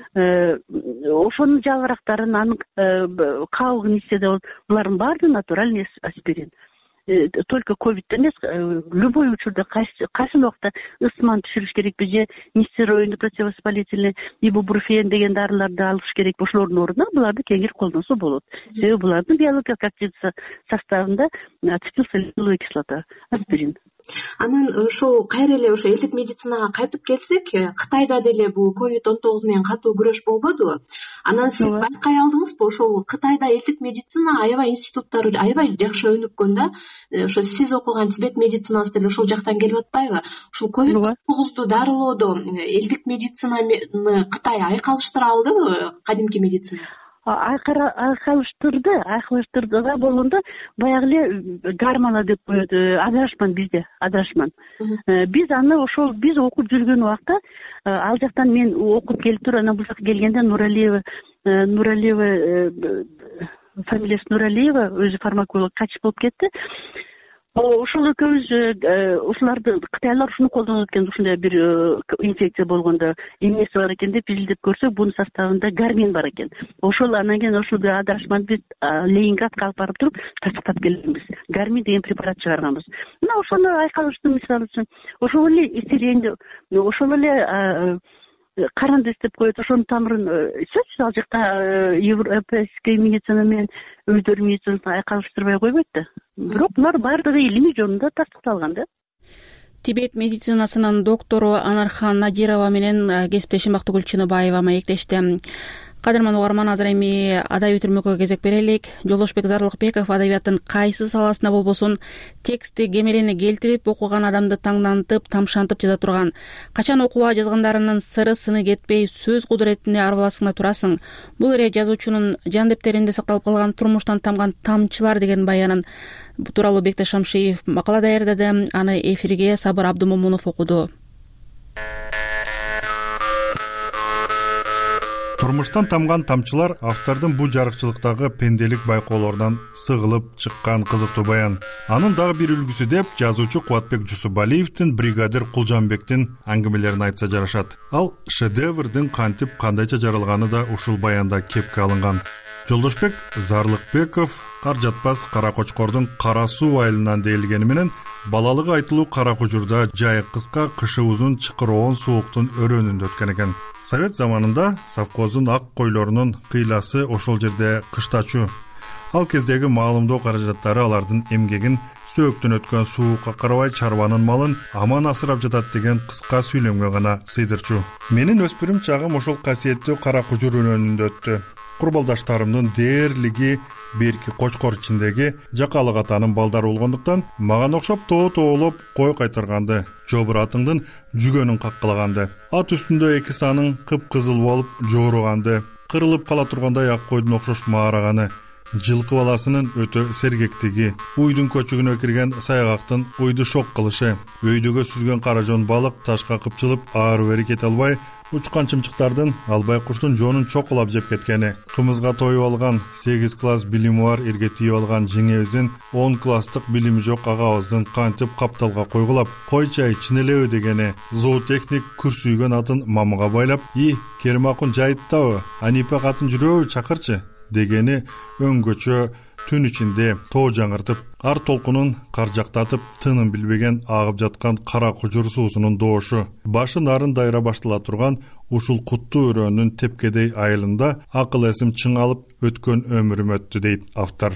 Ошонун жалбырактарын, анын кабыгын ичсе да булардын баары натуральный аспирин. Только ковидте эмес, любой учурда кайсы убакта ысман түшүрүш керекпи же нестероидный противовоспалительный ибупрофен деген дарыларды алыш керек. Ошолордун ордуна буларды кеңир колдонсо болот. Себеби булардын биологиялык активдүү составында ацетилсалициловая кислота, аспирин. Анан ошол кайра эле ошо элдик медицинага кайтып келсек, Кытайда деле бул COVID-19 менен катуу күрөш болбодубу? Анан сиз байкай алдыңызбы, ошол Кытайда элдик медицина аябай институттары аябай жакшы өнүккөн да? Ошо сиз окуган Тибет медицинасы деле ошол жактан келип атпайбы? Ошол COVID-19 дарылоодо элдик медицинаны Кытай айкалыштыра алдыбы, кадимки медицина? Айкалыштырды болгондо баягы эле гармала деп коет, адрашман бизде, адрашман. Биз аны ошол биз окуп жүргөн убакта, ал жактан мен окуп келип туруп, анан бул жакка келгенде Нуралиева фамилиясы Нуралиева, өзү фармаколог, качып болуп кетти. Ошол экөөбүз ушуларды кытайлар ушуну колдонот экен, ушундай бир инфекция болгондо эмнеси бар экен деп изилдеп көрсөк, бунун составында гармин бар экен. Ошол анан кийин ошол адрашманды биз Ленинградка алып барып туруп тастыктап келгенбиз. Гармин деген препарат чыгарганбыз. Мына ошону айкалыштым мисалы үчүн. Ошол эле сиренди, ошол эле карандыс деп коет, ошонун тамырын сөзсүз ал жакта европейский медицина менен өздөрү медицинасын айкалыштырбай койбойт да. Бирок булар баардыгы илимий жөнүндө тастыкталган да. Тибет медицинасынын доктору Анархан Надирова менен кесиптешим Бактыгүл Чыныбаева маектешти. Кадырман угарман, азыр эми адабий түрмөккө кезек берелик. Жолдошбек Зарлыкбеков адабияттын кайсы саласына болбосун текстти кемелени келтирип окуган адамды таңдантып, тамшантып жаза турган. Качан окуба жазгандарынын сыры сыны кетпей, сөз кудуретине арбаласыңда турасың. Бул эре жазуучунун жан дептеринде сакталып калган турмуштан тамган тамчылар деген баянын тууралуу Бектеш Шамшиев макала даярдады. Аны эфирге Сабыр Абдымомунов окуду. Турмуштан тамган тамчылар автордун бул жарыкчылыктагы пенделик байкоолорунан сыгылып чыккан кызыктуу баян. Анын дагы бир үлгүсү деп жазуучу Кубатбек Жусупалиевдин бригадир Кулжанбектин аңгемелерин айтса жарашат. Ал шедеврдин кантип кандайча жаралганы да ушул баянда кепке алынган. Жолдошбек Зарлыкбеков кар жатпас кара кочкордун кара суу айылынан deyilgeni менен балалыгы айтылуу кара кужурда жайы кыска, кышы узун чыкыроон сууктун өрөөнүндө өткөн экен. Совет заманында совхоздун ак койлорунун кыйласы ошол жерде кыштачу. Ал кездеги маалымдоо каражаттары алардын эмгегин, сөөктөн өткөн суукка карабай чарбанын малын аман асырап жатат деген кыска сүйлөмгө гана сыйдырчу. Менин өспүрүм чагым ошол касиеттүү кара кужур өнөөнүндө өттү. Курбалдаштарымдын дээрлиги берки кочкор ичиндеги жакалык атанын балдары болгондуктан мага окшоп тоолоп кой кайтарганды, жобур атыңдын жүгөнүн каккылаганды, ат үстүндө эки саның кыпкызыл болуп жооруганды, кырылып кала тургандай ак койдун окшош маараганы, жылкы баласынын өтө сергектиги, уйдун көчүгүнө кирген саягактын уйду шок кылышы, өйдөгө сүзгөн каражон балык ташка кыпчылып ары бери кете албай, учкан чымчыктардын албай куштун жонун чокулап жеп кеткени, кымызга тоюп алган 8 класс билими бар эрге тийип алган жеңебиздин 10 класстык билими жок агабыздын кантип капталга койгулап койчай чынелеби дегени, зоотехник күрсүйгөн атын мамыга байлап, Керим акун жайыттабы, Анипа катын жүрөбү чакырчы дегени өңгөчө түн ичинде тоо жаңыртып, ар толкунун каржактатып, тынын билбеген агып жаткан кара кужур суусунун доошу. Башы нарын дайра баштала турган ушул куттуу өрөөнүн тепкедей айылында акыл эсим чыңалып өткөн өмүрүм өттү дейт автор.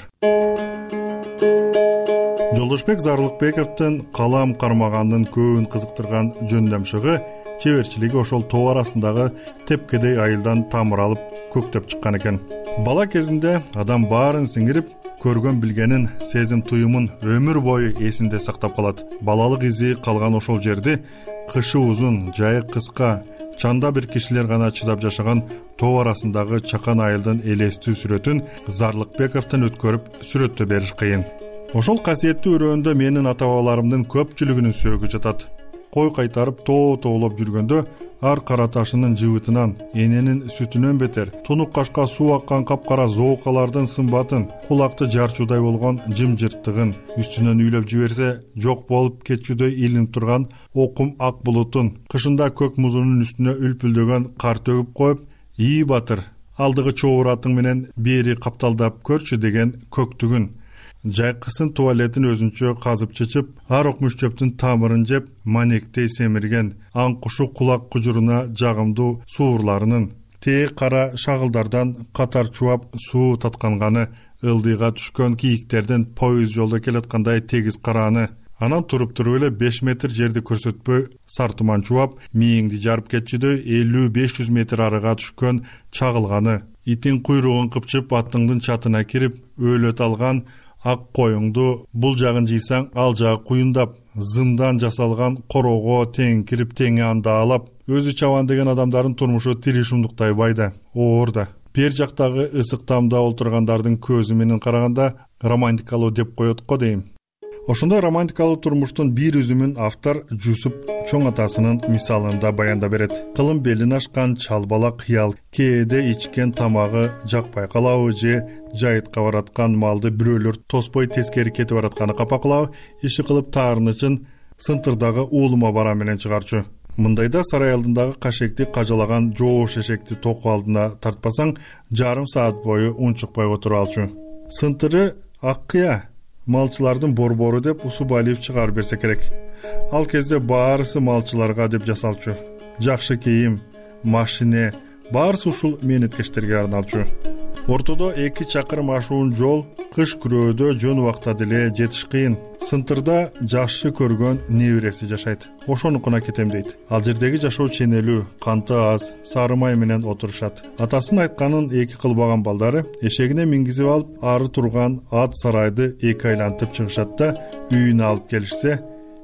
Жолдошбек Зарлыкбековдун калам кармагандын көбүн кызыктырган жөндөмшүгү чеберчилиги ошол тоо арасындагы тепкедей айылдан тамыр алып көктөп чыккан экен. Бала кезинде адам баарын сиңирип, көргөн билгенин, сезим туюмун өмүр бою эсинде сактап калат. Балалык изи калган ошол жерди кышы узун, жайы кыска, чанда бир кишилер гана чыдап жашаган тоо арасындагы чакан айылдын элестүү сүрөтүн Зарлыкбековдон өткөрүп сүрөттөп бериш кыйын. Ошол касиеттүү өрөөндө менин ата бабаларымдын көпчүлүгүнүн сөөгү жатат. Кой кайтарып тоолоп жүргөндө ар кара ташынын жыбытынан, эненин сүтүнөн бетер, тунук кашка суу аккан капкара зоокалардын сымбатын, кулакты жарчуудай болгон жымжырттыгын, үстүнөн үйлөп жиберсе жок болуп кетчүдөй илинип турган окум ак булутун, кышында көк музунун үстүнө үлпүлдөгөн кар төгүп коюп, "ии батыр, алдыгы чоуратың менен бери капталдап көрчү" деген көктүгүн, жайкысын туалетин өзүнчө казып чычып, ар окмуш чөптүн тамырын жеп, манектей семирген аң кушу кулак кужуруна жагымдуу суурларынын, тээ кара шагылдардан катар чубап суу татканганы, ылдыйга түшкөн кийиктердин поезд жолдо келаткандай тегиз карааны, анан туруп эле 5 метр жерди көрсөтпөй сар туман чубап, мээңди жарып кетчүдөй 50-500 метр арыга түшкөн чагылганы, итин куйругун кыпчып аттыңдын чатына кирип өлөт алган ак коюңду бул жагын жыйсаң ал жагы куюндап, зымдан жасалган короого тең кирип тең андаалап, өзү чабан деген адамдардын турмушу тиришумдуктай байда, оор да. Бер жактагы ысык тамда олтургандардын көзү менен караганда романтикалуу деп коет го дейм. Ошондой романтикалуу турмуштун бир үзүмүн автор Жусуп чоң атасынын мисалында баянда берет. Кылым белин ашкан чалбала кыял, кээде ичкен тамагы жакпай калабы же жайытка бараткан малды бирөөлөр тоспой тескери кетип баратканы капакылабы, иши кылып таарынычын сынтырдагы уулума бара менен чыгарчу. Мындайда сарай алдындагы кашекти кажалаган жоош эшекти току алдына тартпасаң, жарым саат бою унчукпай отуруп алчу. Сынтыры аккыя малчылардын борбору деп Усубалиев чыгарып берсе керек. Ал кезде баарысы малчыларга деп жасалчу. Жакшы кийим, машине, баарысы ушул мээнеткечтерге арналчу. Ортодо 2 чакырым ашуун жол, кыш күрөөдө жөн убакта деле жетиш кыйын. Сынтырда жакшы көргөн небереси жашайт. Ошонукуна кетем дейт. Ал жердеги жашоо ченелүү, канты аз, сары май менен отурушат. Атасынын айтканын эки кылбаган балдары эшегине мингизип алып, ары турган ат сарайды 2 айлантып чыгышат да, үйүнө алып келишсе,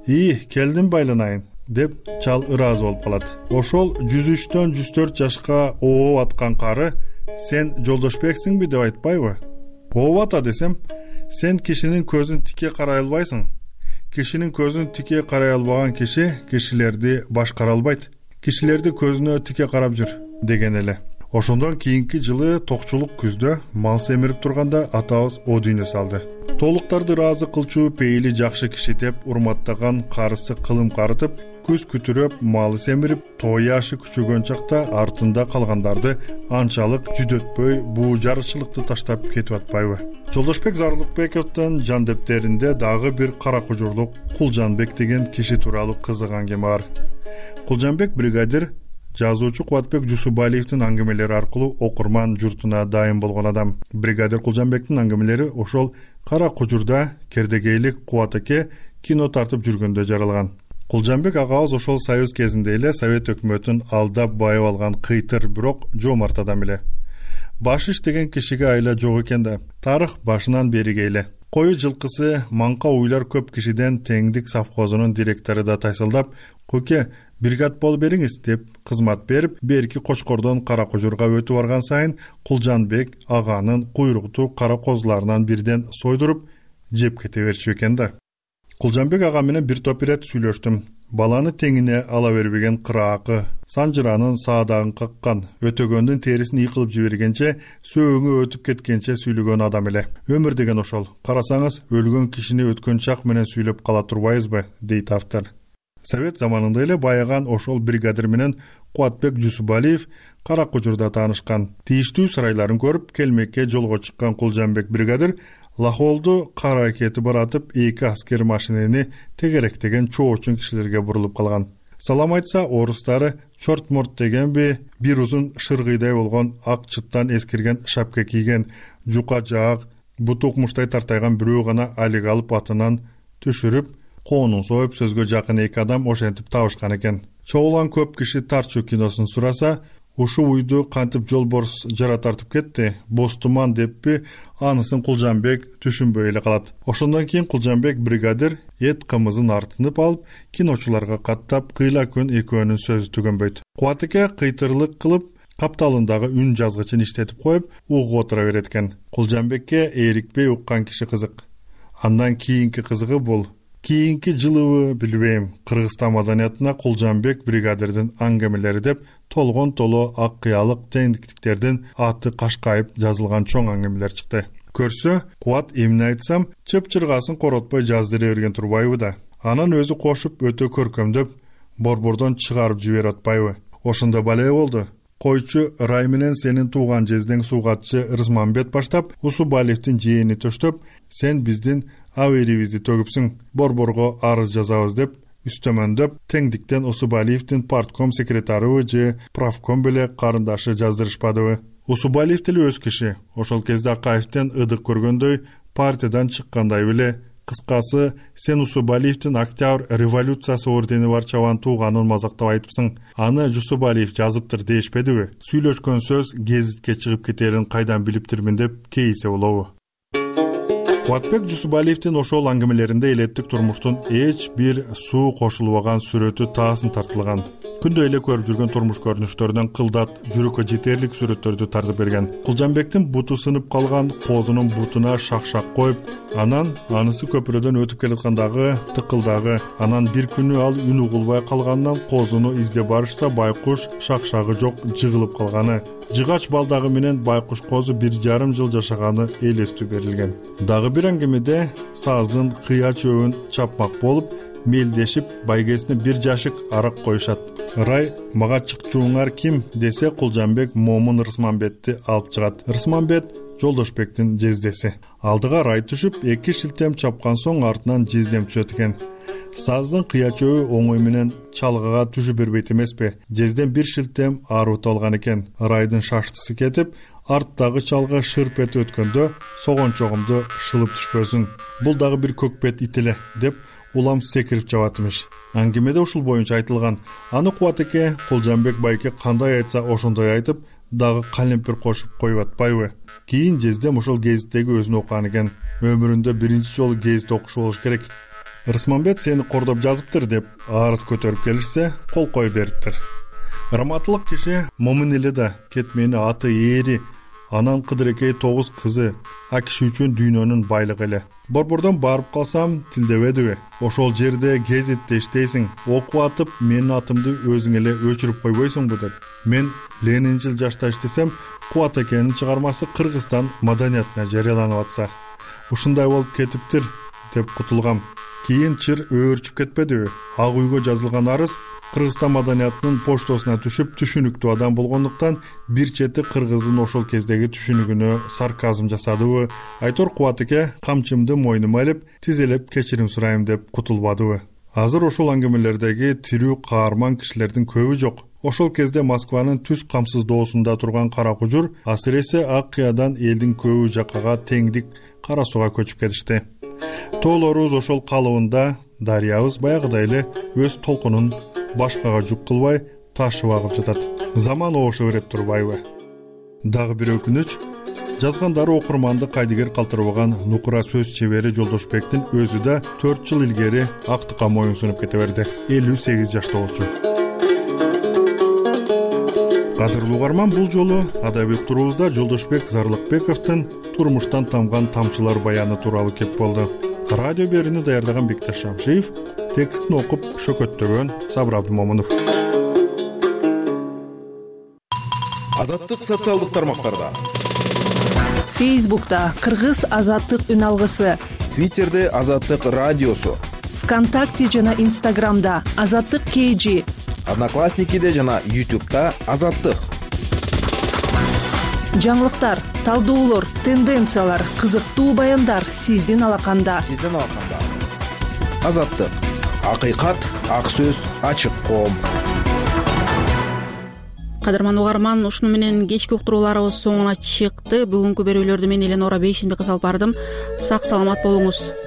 келдим байланайын" деп чал ыраазы болуп калат. Ошол 103-төн 104 жашка ооп аткан кары "Сен Жолдошбексиңби" деп айтпайбы? Ооп ата десем, сен кишинин көзүн тике карай албайсың. Кишинин көзүн тике карай албаган киши кишилерди башкара албайт. Кишилерди көзүнө тике карап жүр деген эле. Ошондон кийинки жылы токчулук күздө мал семирип турганда атабыз о дүйнө салды. Толуктарды ыраазы кылчу пейили жакшы киши деп урматтаган карысы кылым карытып, күз күтүрөп малы семирип, тоо яшы күчөгөн чакта артында калгандарды анчалык жүдөтпөй буу жарычылыкты таштап кетип атпайбы? Жолдошбек Зарлыкбековдун жандептеринде дагы бир кара кужурлук Кулжанбек деген киши тууралуу кызык аңгеме бар. Кулжанбек бригадир жазуучу Кубатбек Жусубалиевдин аңгемелери аркылуу окурман журтуна дайым болгон адам. Бригадир Кулжанбектин аңгемелери ошол кара кужурда кердегейлик Кубат эке кино тартып жүргөндө жаралган. Кулжанбек агабыз ошол союз кезинде эле Совет өкмөтүн алдап байып алган кыйтыр, бирок жоомарт адам эле. Башиш деген кишиге айла жок экен да. Тарых башынан бериге эле. Кою жылкысы, манка уйлар көп кишиден теңдик совхозунун директору да тайсылдап, "Көке, бригад болуп бериңиз" деп кызмат берип, берки Кочкордон Кара Кужурга өтүп барган сайын Кулжанбек аганын куйруктуу кара козуларынан бирден сойдуруп жеп кете берчү экен да. Кулжанбек ага менен бир топ ирет сүйлөштүм. Баланы теңине ала бербеген кыраакы, санжыранын саадагын каккан, өтөгөндүн терисин ийкылып жибергенче, сөөңү өтүп кеткенче сүйлөгөн адам эле. Өмүр деген ошол. Карасаңыз, өлгөн кишини өткөн чак менен сүйлөп кала турбайбызбы, дейт автор. совет заманында эле Баяган ошол бригадир менен Кубатбек Жусубалиев Кара Кожурда таанышкан. Тийиштүү сарайларын көрүп келмекке жолго чыккан Кулжанбек бригадир Лахолду кара кетип баратып 2 аскер машинени тегеректеген чоочун кишилерге бурулуп калган. Салам айтса, орустары чортморт дегенби бир узун шыргыйдай болгон ак чыттан эскирген шапка кийген, жука жаак, буту укмуштай тартайган бирөө гана алиг алып атынан түшүрүп, коонун союп сөзгө жакын 2 адам ошентип табышкан экен. Чогулган көп киши Тарчу киносун сураса, ушул уйду кантип жолборс жара тартып кетти, бостуман деппи, анысын Кулжанбек түшүнбөй эле калат. Ошондон кийин Кулжанбек бригадир эт кымызын артынып алып, киночуларга каттап кыйла күн экөөнүн сөзү түгөнбөйт. Кубатыке кыйтырлык кылып, капталындагы үн жазгычын иштетип коюп, угуп отура берет экен. Кулжанбекке ээрикпей уккан киши кызык. Андан кийинки кызыгы бул. Кийинки жылыбы билбейм, Кыргызстан маданиятына Кулжанбек бригадирдин аңгемелери деп толгон-толо ак кыялык теңдиктиктердин аты кашкайып жазылган чоң аңгемелер чыкты. Көрсө, Кубат эмне айтсам, чып-чыргасын коротпой жаздыра берген турбайбы да. Анан өзү кошуп өтө көркөмдөп, борбордон чыгарып жиберип атпайбы. Ошондо бале болду. Койчу Рай менен сенин тууган жездең суугатчы Рысманбет баштап, Усубалиевдин жээни төштөп, сен биздин аверибизди төгүпсүң, борборго арыз жазабыз деп, үстөмөндөп, теңдиктен Усубалиевдин партком секретарыбы же правком беле карындашы жаздырышпадыбы. Усубалиев деле өз киши, ошол кезде Акаевден ыдык көргөндөй, партиядан чыккандай беле. Кыскасы, сен Усубалиевдин Октябрь революциясы ордени бар чабан тууганын мазактап айтыпсың. Аны Жусубалиев жазыптыр дешпедиби? Сүйлөшкөн сөз гезитке чыгып кетерин кайдан билиптирмин деп кейисе болобу? Кубатбек Жусубалиевдин ошол аңгемелеринде элеттик турмуштун эч бир суу кошулбаган сүрөтү таасын тартылган. Күндө эле көрүп жүргөн турмуш көрүнүштөрүнөн кылдат, жүрөккө жетерлик сүрөттөрдү тартып берген. Кулжанбектин буту сынып калган, коозунун бутуна шак-шак коюп, анан анысы көпүрөдөн өтүп келаткандагы тыкылдагы, анан бир күнү ал үн угулбай калганынан коозуну издеп барышса, байкуш шак-шагы жок жыгылып калганы. Жыгач балдагы менен байкуш коозу 1,5 жыл жашаганы элестүү берилген. Дагы бир аңгемеде саздын кыя чөбүн чапмак болуп, мелдешип, байгесине 1 жашык арак коюшат. Рай, мага чыкчууңар ким десе, Кулжанбек Момун Рысманбетти алып чыгат. Рысманбет Жолдошбектин жездеси. Алдыга Рай түшүп, 2 шилтем чапкан соң артынан жездем түшөт экен. Саздын кыя чөбү оңой менен чалгага түшүп бербейт эмеспи? Жезден 1 шилтем арут алган экен. Райдын шаштысы кетип, арттагы чалга шырп этип өткөндө согончогумду шылып түшпөсүң. Бул дагы бир көкпет ит эле деп улам секирип жабат имиш. Аңгемеде ушул боюнча айтылган. Аны Кубатыке Кулжанбек байке кандай айтса ошондой айтып, дагы калемпир кошуп коюп атпайбы? Кийин жездем ошол гезиттеги өзүн окуган экен. Өмүрүндө биринчи жолу гезит окушу болуш керек. Рысманбет сени кордоп жазыптыр деп арыз көтөрүп келишсе, кол коюп бериптир. Раматылык киши момун эле да, кетмени аты эри, анан Кыдырекей 9 кызы, а киши үчүн дүйнөнүн байлыгы эле. Борбордон барып калсам тилдебедиби? Ошол жерде гезитте иштейсиң, окуп атып, менин атымды өзүң эле өчүрүп койбойсуңбу деп. Мен Ленинчил жашта иштесем, Кубатыкенин чыгармасы Кыргызстан маданиятына жарыяланып атса, ушундай болуп кетиптир деп кутулгам. Кийин чыр өөрчүп кетпедиби? Ак үйгө жазылган арыз Кыргызстан маданиятынын поштосуна түшүп, түшүнүктүү адам болгондуктан бир чети кыргыздын ошол кездеги түшүнүгүнө сарказм жасадыбы? Айтор Кубатыке камчымды мойнума алып, тизелеп кечирим сурайм деп кутулбадыбы? Азыр ошол аңгемелердеги тирүү каарман кишилердин көбү жок. Ошол кезде Москванын түз камсыздоосунда турган Кара Кужур асыресе ак кыядан элдин көбү жаккага теңдик Кара Сууга көчүп кетишти. Тоолорубуз ошол калыбында, дарыябыз баягыдай эле өз толкунун башкага жүк кылбай ташып агып жатат. Заман ооша берет турбайбы? Дагы бир өкүнүч, жазгандары окурманды кайдыгер калтырбаган нукура сөз чебери Жолдошбектин өзү да 4 жыл илгери актыкка моюн сунуп кете берди. 58 жашта болчу. Кадырлуу угарман, бул жолу адабий уктуруубузда Жолдошбек Зарлыкбековдун турмуштан тамган тамчылар баяны тууралуу кеп болду. Радио берүүнү даярдаган Бектеш Шамшиев, текстин окуп шөкөттөгөн Сабыр Абдымомунов. Азаттык социалдык тармактарда. Фейсбукта Кыргыз азаттык үн алгысы. Твиттерде Азаттык радиосу. ВКонтакте жана Инстаграмда Азаттык KG, Одноклассникиде жана YouTube'да Азаттык. Жаңылыктар, талдоолор, тенденциялар, кызыктуу баяндар сиздин алаканда. Азаттык. Акыйкат, ак сөз, ачык коом. Кадырман угарман, ушуну менен кечки уктурууларыбыз соңуна чыкты. Бүгүнкү берүүлөрдү мен Эленора Бейшенбеков алып бардым. Сак саламат болуңуз.